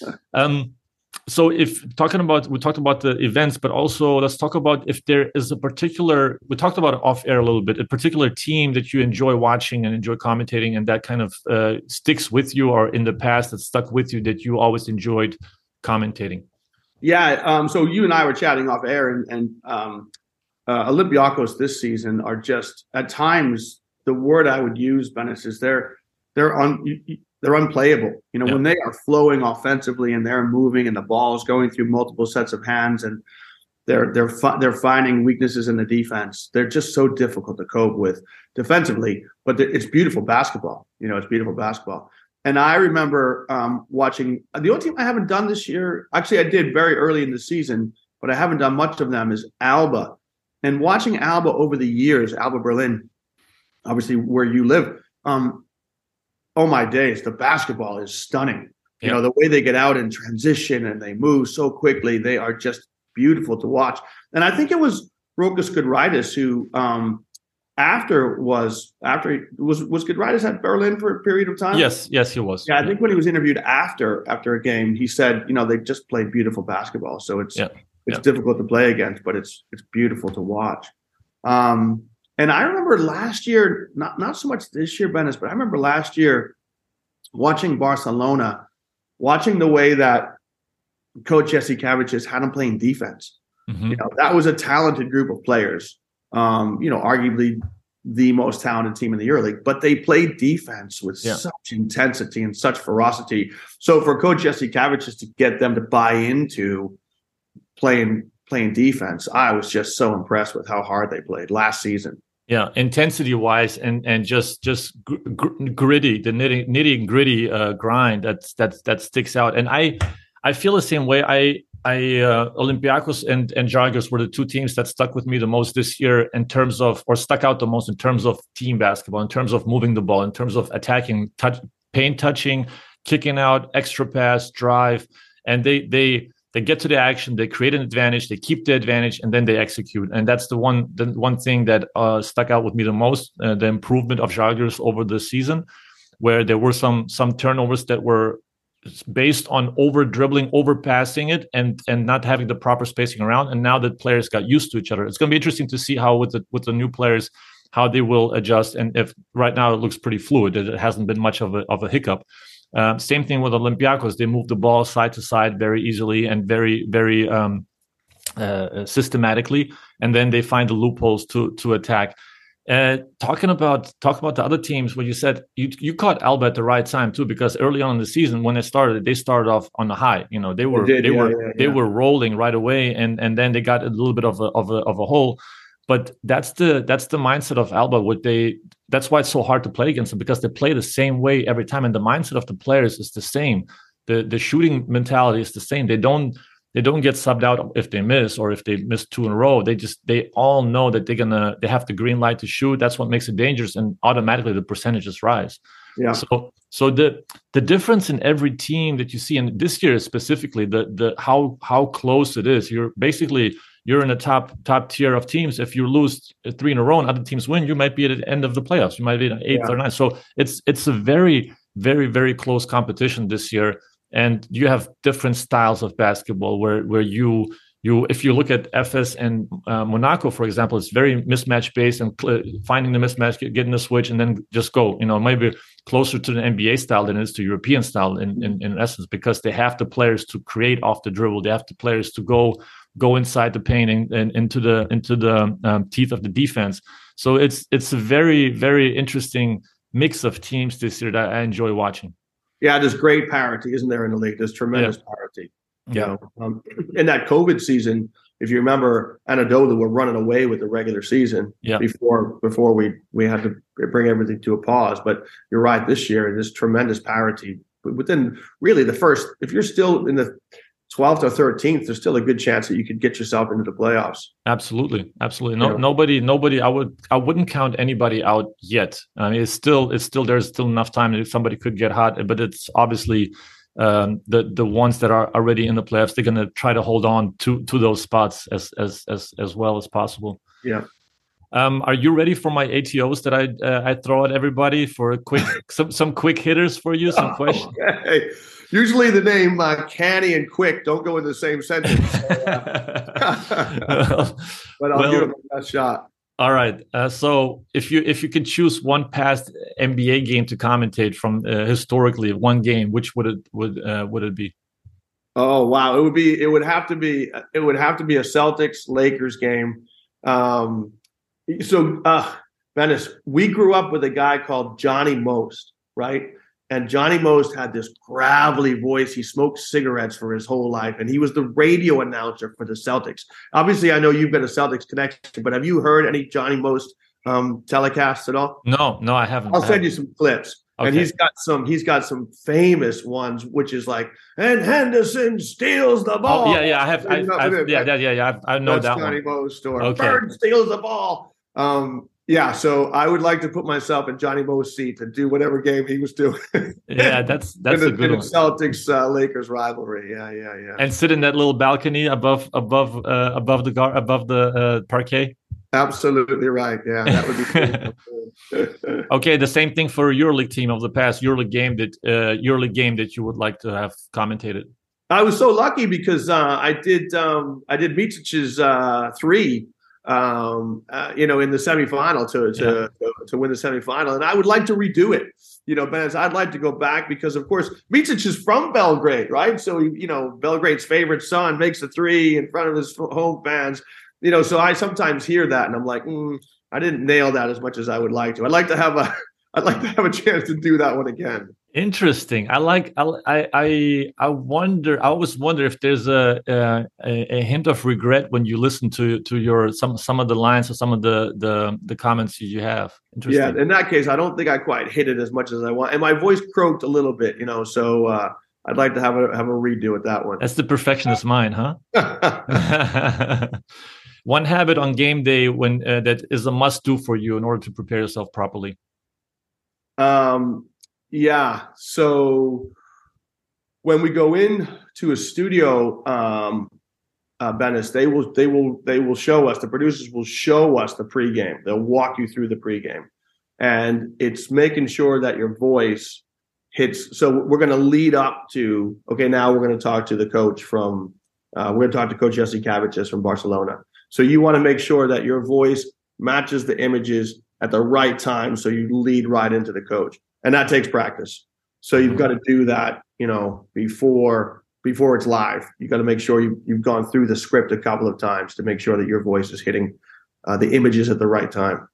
Um, so if talking about we talked about the events, but also let's talk about if there is a particular. We talked about it off air a little bit. A particular team that you enjoy watching and enjoy commentating, and that kind of uh, sticks with you, or in the past that stuck with you that you always enjoyed commentating. Yeah, um, so you and I were chatting off air, and, and um, uh, Olympiacos this season are just at times the word I would use, Benes, is they're they're un, they're unplayable. You know, yeah. when they are flowing offensively and they're moving and the ball is going through multiple sets of hands and they're they're fi- they're finding weaknesses in the defense. They're just so difficult to cope with defensively, but it's beautiful basketball. You know, it's beautiful basketball. And I remember um, watching the only team I haven't done this year. Actually, I did very early in the season, but I haven't done much of them. Is Alba, and watching Alba over the years, Alba Berlin, obviously where you live. Um, oh my days, the basketball is stunning. You yeah. know the way they get out in transition and they move so quickly. They are just beautiful to watch. And I think it was Rokas Gudraitis who. Um, After was after was was Gudraitis at Berlin for a period of time? Yes, yes, he was. Yeah, I think when he was interviewed after after a game, he said, you know, they just played beautiful basketball. So it's yeah. it's yeah. difficult to play against, but it's it's beautiful to watch. Um, and I remember last year, not not so much this year, Benes, but I remember last year watching Barcelona, watching the way that Coach Jesse Kavicius had them playing defense. Mm-hmm. You know, that was a talented group of players. Um, you know, arguably the most talented team in the EuroLeague, but they played defense with yeah. such intensity and such ferocity. So for Coach Jesse Kavicius to get them to buy into playing playing defense, I was just so impressed with how hard they played last season. Yeah, intensity wise, and and just just gr- gr- gritty, the nitty nitty gritty uh, grind that's that's that sticks out. And I I feel the same way. I. I uh, Olympiacos and and Žalgiris were the two teams that stuck with me the most this year in terms of, or stuck out the most in terms of team basketball, in terms of moving the ball, in terms of attacking, touch, paint touching, kicking out, extra pass, drive, and they they they get to the action, they create an advantage, they keep the advantage, and then they execute. And that's the one the one thing that uh, stuck out with me the most, uh, the improvement of Žalgiris over the season, where there were some some turnovers that were based on over dribbling, over passing it, and and not having the proper spacing around. And now that players got used to each other, it's going to be interesting to see how with the with the new players how they will adjust. And if right now it looks pretty fluid, it hasn't been much of a of a hiccup. Uh, same thing with Olympiacos; they move the ball side to side very easily and very very um, uh, systematically, and then they find the loopholes to to attack. Uh, talking about talk about the other teams, where you said you you caught Alba at the right time too, because early on in the season when they started, they started off on the high. You know, they were they, did, they yeah, were yeah, they yeah. were rolling right away, and and then they got a little bit of a of a of a hole. But that's the that's the mindset of Alba. What they that's why it's so hard to play against them, because they play the same way every time, and the mindset of the players is the same. The the shooting mentality is the same. They don't. They don't get subbed out if they miss or if they miss two in a row. They just they all know that they're gonna they have the green light to shoot. That's what makes it dangerous, and automatically the percentages rise. Yeah. So so the the difference in every team that you see, and this year specifically, the the how how close it is. You're basically you're in the top top tier of teams. If you lose three in a row and other teams win, you might be at the end of the playoffs. You might be at eighth yeah. or ninth. So it's it's a very very very close competition this year. And you have different styles of basketball where where you You, if you look at F S and uh, Monaco, for example, it's very mismatch based and cl- finding the mismatch, get, getting the switch, and then just go. You know, maybe closer to the N B A style than it is to European style in, in, in essence, because they have the players to create off the dribble. They have the players to go go inside the paint and, and into the into the um, teeth of the defense. So it's it's a very very interesting mix of teams this year that I enjoy watching. Yeah, there's great parity, isn't there, in the league? There's tremendous yeah. parity. Yeah. You know, um, in that COVID season, if you remember, Anadolu were running away with the regular season yeah. before before we we had to bring everything to a pause. But you're right, this year there's tremendous parity within really the first. If you're still in the twelfth or thirteenth, there's still a good chance that you could get yourself into the playoffs. Absolutely, absolutely. No, yeah. nobody, nobody. I would, I wouldn't count anybody out yet. I mean, it's still, it's still, there's still enough time that somebody could get hot, but it's obviously. Um, the the ones that are already in the playoffs, they're going to try to hold on to to those spots as as as as well as possible. Yeah. Um, are you ready for my A T Os that I uh, I throw at everybody for a quick some some quick hitters for you? Some questions. Okay. Usually the name uh, Canny and Quick don't go in the same sentence. So, uh, but I'll well, give it my best shot. All right. Uh, so if you if you could choose one past N B A game to commentate from uh, historically, one game, which would it would uh, would it be? Oh wow, it would be it would have to be it would have to be a Celtics Lakers game. Um, so uh, Venice, we grew up with a guy called Johnny Most, right? And Johnny Most had this gravelly voice. He smoked cigarettes for his whole life, and he was the radio announcer for the Celtics. Obviously, I know you've got a Celtics connection, but have you heard any Johnny Most um, telecasts at all? No, no, I haven't. I'll I send haven't. you some clips. Okay. And he's got some. He's got some famous ones, which is like, and Henderson steals the ball. Oh, yeah, yeah, I have. I, I, yeah, yeah, yeah, yeah. I, I know That's that Johnny one. Most, or Okay. Bird steals the ball. Um, Yeah, so I would like to put myself in Johnny Mo's seat and do whatever game he was doing. Yeah, that's that's the, a good one. Celtics uh, Lakers rivalry. Yeah, yeah, yeah. And sit in that little balcony above above uh, above the gar- above the uh, parquet. Absolutely right. Yeah, that would be cool. Okay, the same thing for EuroLeague team of the past EuroLeague game that uh, EuroLeague game that you would like to have commentated. I was so lucky because uh, I did um, I did Micic's uh, three. Um, uh, you know, in the semifinal to to, Yeah. to to win the semifinal, and I would like to redo it. You know, Ben, I'd like to go back because, of course, Micic is from Belgrade, right? So, you know, Belgrade's favorite son makes a three in front of his home fans. You know, so I sometimes hear that, and I'm like, mm, I didn't nail that as much as I would like to. I'd like to have a, I'd like to have a chance to do that one again. Interesting. I like. I I I wonder. I always wonder if there's a, a a hint of regret when you listen to to your some some of the lines or some of the the the comments you have. Interesting. Yeah. In that case, I don't think I quite hit it as much as I want, and my voice croaked a little bit. You know, so uh, I'd like to have a have a redo at that one. That's the perfectionist mind, huh? One habit on game day when uh, that is a must do for you in order to prepare yourself properly. Um. Yeah. So when we go in to a studio, um, uh, Bennis, they will they will they will show us, the producers will show us the pregame. They'll walk you through the pregame, and it's making sure that your voice hits. So we're going to lead up to, okay, now we're going to talk to the coach from uh, we're going to talk to Coach Jesse Cavicius from Barcelona. So you want to make sure that your voice matches the images at the right time, so you lead right into the coach. And that takes practice. So you've got to do that, you know, before before it's live. You got to make sure you, you've gone through the script a couple of times to make sure that your voice is hitting uh, the images at the right time.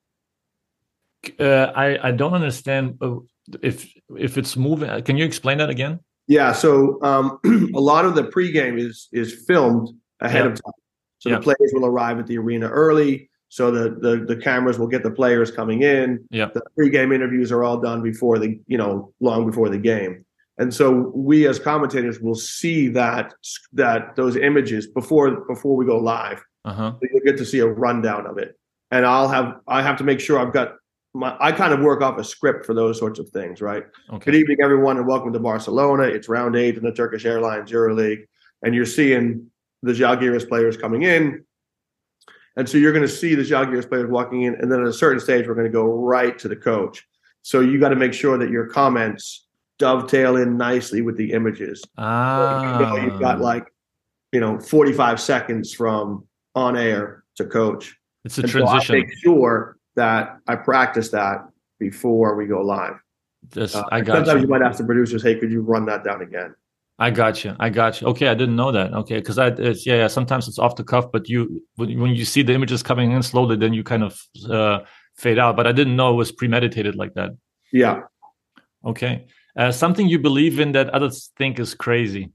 Uh, I I don't understand if if it's moving. Can you explain that again? Yeah. So um, a lot of the pregame is is filmed ahead yeah. of time. So yeah. the players will arrive at the arena early. So the, the the cameras will get the players coming in. Yeah. The pregame interviews are all done before the, you know, long before the game. And so we as commentators will see that that those images before before we go live. Uh-huh. So you'll get to see a rundown of it. And I'll have I have to make sure I've got my I kind of work off a script for those sorts of things, right? Okay. Good evening, everyone, and welcome to Barcelona. It's round eight in the Turkish Airlines EuroLeague, and you're seeing the Žalgiris players coming in. And so you're going to see the Žalgiris players walking in, and then at a certain stage, we're going to go right to the coach. So you got to make sure that your comments dovetail in nicely with the images. Ah. So, you know, you've got like, you know, forty-five seconds from on air to coach. It's a and transition. So I make sure that I practice that before we go live. Yes, uh, I got sometimes you. you might ask the producers, hey, could you run that down again? I got you. I got you. Okay, I didn't know that. Okay, because I it's, yeah, yeah. Sometimes it's off the cuff, but you when, when you see the images coming in slowly, then you kind of uh, fade out. But I didn't know it was premeditated like that. Yeah. Okay. Uh, something you believe in that others think is crazy.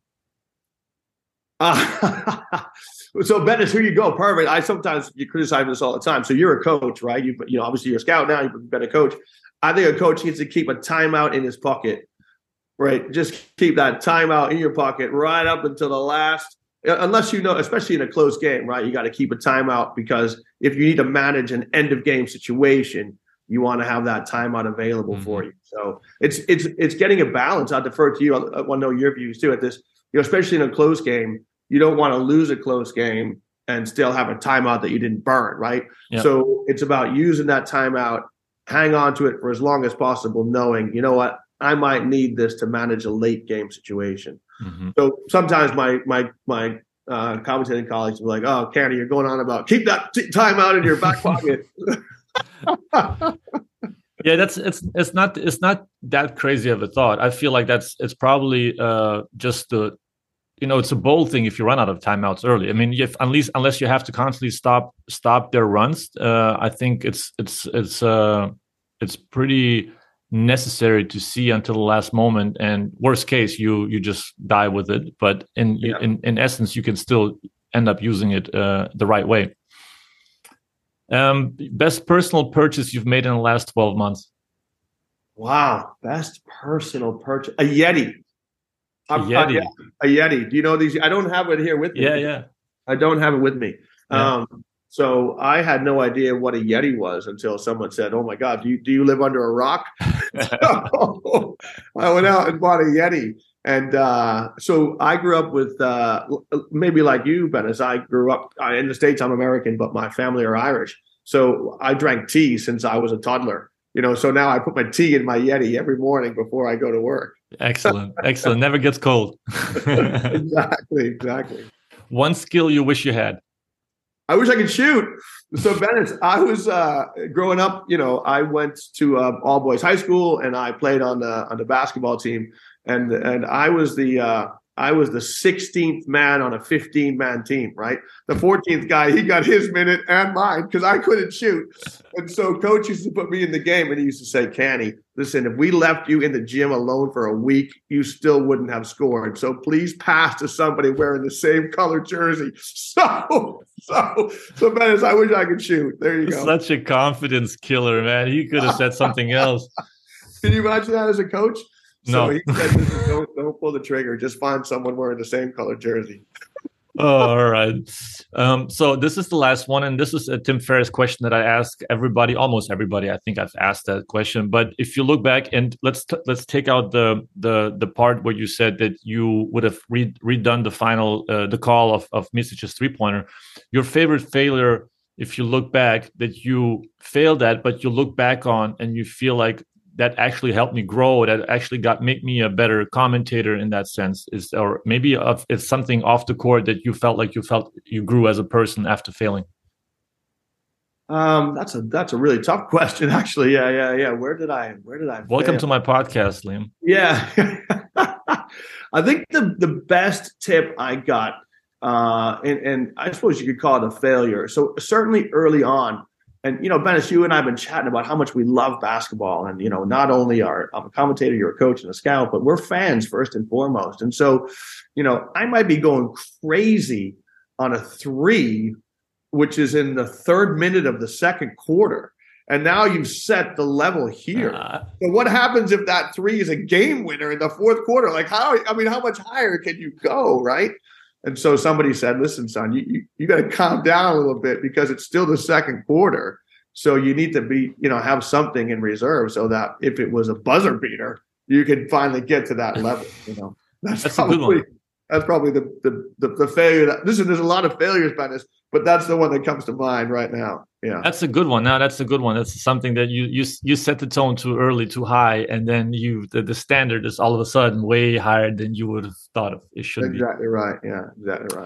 Uh, so Bennis, here you go. Perfect. I sometimes you criticize this all the time. So you're a coach, right? You you know, obviously you're a scout now. You've been a coach. I think a coach needs to keep a timeout in his pocket. Right, just keep that timeout in your pocket right up until the last. Unless you know, especially in a close game, right? You got to keep a timeout because if you need to manage an end of game situation, you want to have that timeout available mm-hmm. for you. So it's it's it's getting a balance. I defer to you. I want to know your views too at this. You know, especially in a close game, you don't want to lose a close game and still have a timeout that you didn't burn, right? Yep. So it's about using that timeout, hang on to it for as long as possible, knowing, you know what, I might need this to manage a late game situation. Mm-hmm. So sometimes my my my uh, commentating colleagues will be like, "Oh, Canny, you're going on about keep that t- timeout in your back pocket." Yeah, that's it's it's not it's not that crazy of a thought. I feel like that's it's probably uh, just the you know it's a bold thing if you run out of timeouts early. I mean, if unless unless you have to constantly stop stop their runs, uh, I think it's it's it's uh, it's pretty necessary to see until the last moment, and worst case you you just die with it, but in yeah. in in essence you can still end up using it uh the right way. Um best personal purchase you've made in the last twelve months? Wow, best personal purchase, a Yeti. A Yeti. A Yeti. Do you know these? I don't have it here with me. Yeah, yeah. I don't have it with me. Yeah. Um So I had no idea what a Yeti was until someone said, "Oh my God, do you do you live under a rock?" So I went out and bought a Yeti, and uh, so I grew up with uh, maybe like you, Ben. As I grew up I, in the States, I'm American, but my family are Irish. So I drank tea since I was a toddler. You know, so now I put my tea in my Yeti every morning before I go to work. Excellent, excellent. Never gets cold. Exactly, exactly. One skill you wish you had. I wish I could shoot. So Bennis, I was uh, growing up. You know, I went to uh, all boys high school, and I played on the on the basketball team, and and I was the uh, I was the sixteenth man on a fifteen man team. Right, the fourteenth guy, he got his minute and mine because I couldn't shoot, and so coach used to put me in the game, and he used to say, "Canny, listen, if we left you in the gym alone for a week, you still wouldn't have scored. So please pass to somebody wearing the same color jersey." So. So, so Bennis, I wish I could shoot. There you go. Such a confidence killer, man. He could have said something else. Can you imagine that as a coach? No. So he said, don't, don't pull the trigger. Just find someone wearing the same color jersey. Oh, all right. Um, so this is the last one, and this is a Tim Ferriss question that I ask everybody, almost everybody. I think I've asked that question. But if you look back, and let's t- let's take out the the the part where you said that you would have re- redone the final uh, the call of of Misic's three pointer. Your favorite failure, if you look back, that you failed at, but you look back on and you feel like that actually helped me grow, that actually got make me a better commentator in that sense, is, or maybe of, it's something off the court that you felt like you felt you grew as a person after failing? Um, that's a that's a really tough question, actually. Yeah, yeah, yeah. Where did I where did I Welcome fail? to my podcast, Liam. Yeah. I think the the best tip I got, uh, and, and I suppose you could call it a failure. So certainly early on, and, you know, Bennis, you and I have been chatting about how much we love basketball. And, you know, not only are I'm a commentator, you're a coach and a scout, but we're fans first and foremost. And so, you know, I might be going crazy on a three, which is in the third minute of the second quarter. And now you've set the level here. Uh, so what happens if that three is a game winner in the fourth quarter? Like, how, I mean, how much higher can you go, right? And so somebody said, listen, son, you, you, you got to calm down a little bit because it's still the second quarter. So you need to be, you know, have something in reserve so that if it was a buzzer beater, you can finally get to that level. You know, that's, that's probably, a good one. That's probably the, the, the, the failure. That, listen, there's a lot of failures by this, but that's the one that comes to mind right now. Yeah, that's a good one. Now that's a good one. That's something that you you you set the tone too early, too high, and then you the, the standard is all of a sudden way higher than you would have thought of it should exactly be. Right. Yeah, exactly right.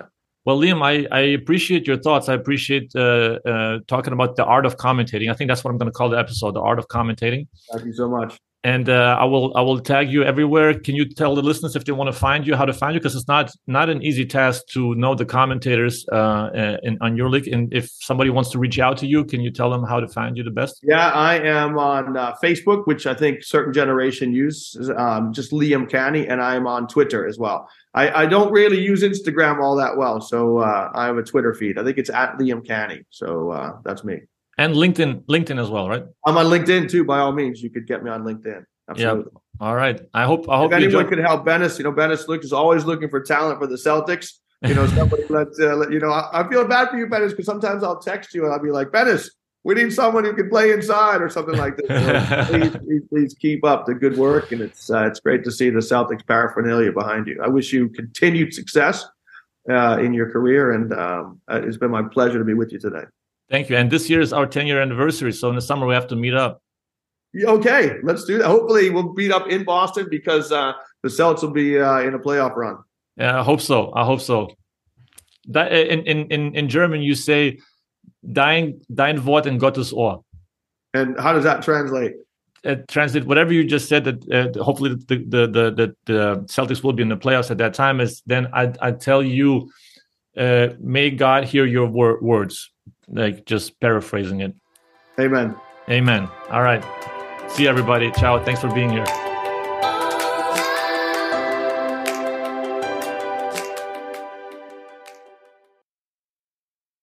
Well, Liam, I, I appreciate your thoughts. I appreciate uh, uh, talking about the art of commentating. I think that's what I'm going to call the episode, the art of commentating. Thank you so much. And uh, I will I will tag you everywhere. Can you tell the listeners if they want to find you, how to find you? Because it's not not an easy task to know the commentators uh, in, on EuroLeague. And if somebody wants to reach out to you, can you tell them how to find you the best? Yeah, I am on uh, Facebook, which I think certain generation use, um, just Liam Canny, and I am on Twitter as well. I, I don't really use Instagram all that well, so uh, I have a Twitter feed. I think it's at Liam Canny, so uh, that's me. And LinkedIn, LinkedIn as well, right? I'm on LinkedIn too. By all means, you could get me on LinkedIn. Absolutely. Yeah. All right. I hope. I hope if anyone enjoy- could help Bennis, you know, Bennis look is always looking for talent for the Celtics. You know, somebody let, uh, let you know. I, I feel bad for you, Bennis, because sometimes I'll text you and I'll be like, Bennis, we need someone who can play inside or something like this. So please, please, please keep up the good work, and it's uh, it's great to see the Celtics paraphernalia behind you. I wish you continued success uh, in your career, and um, it's been my pleasure to be with you today. Thank you. And this year is our ten-year anniversary, so in the summer we have to meet up. Okay, let's do that. Hopefully we'll meet up in Boston because uh, the Celtics will be uh, in a playoff run. Yeah, I hope so. I hope so. That, in, in, in, in German, you say, dein, dein Wort in Gottes Ohr. And how does that translate? Uh, translate whatever you just said, that uh, hopefully the, the, the, the, the Celtics will be in the playoffs at that time, is then I, I tell you, uh, may God hear your wor- words. Like just paraphrasing it. Amen. Amen. All right. See you, everybody. Ciao. Thanks for being here.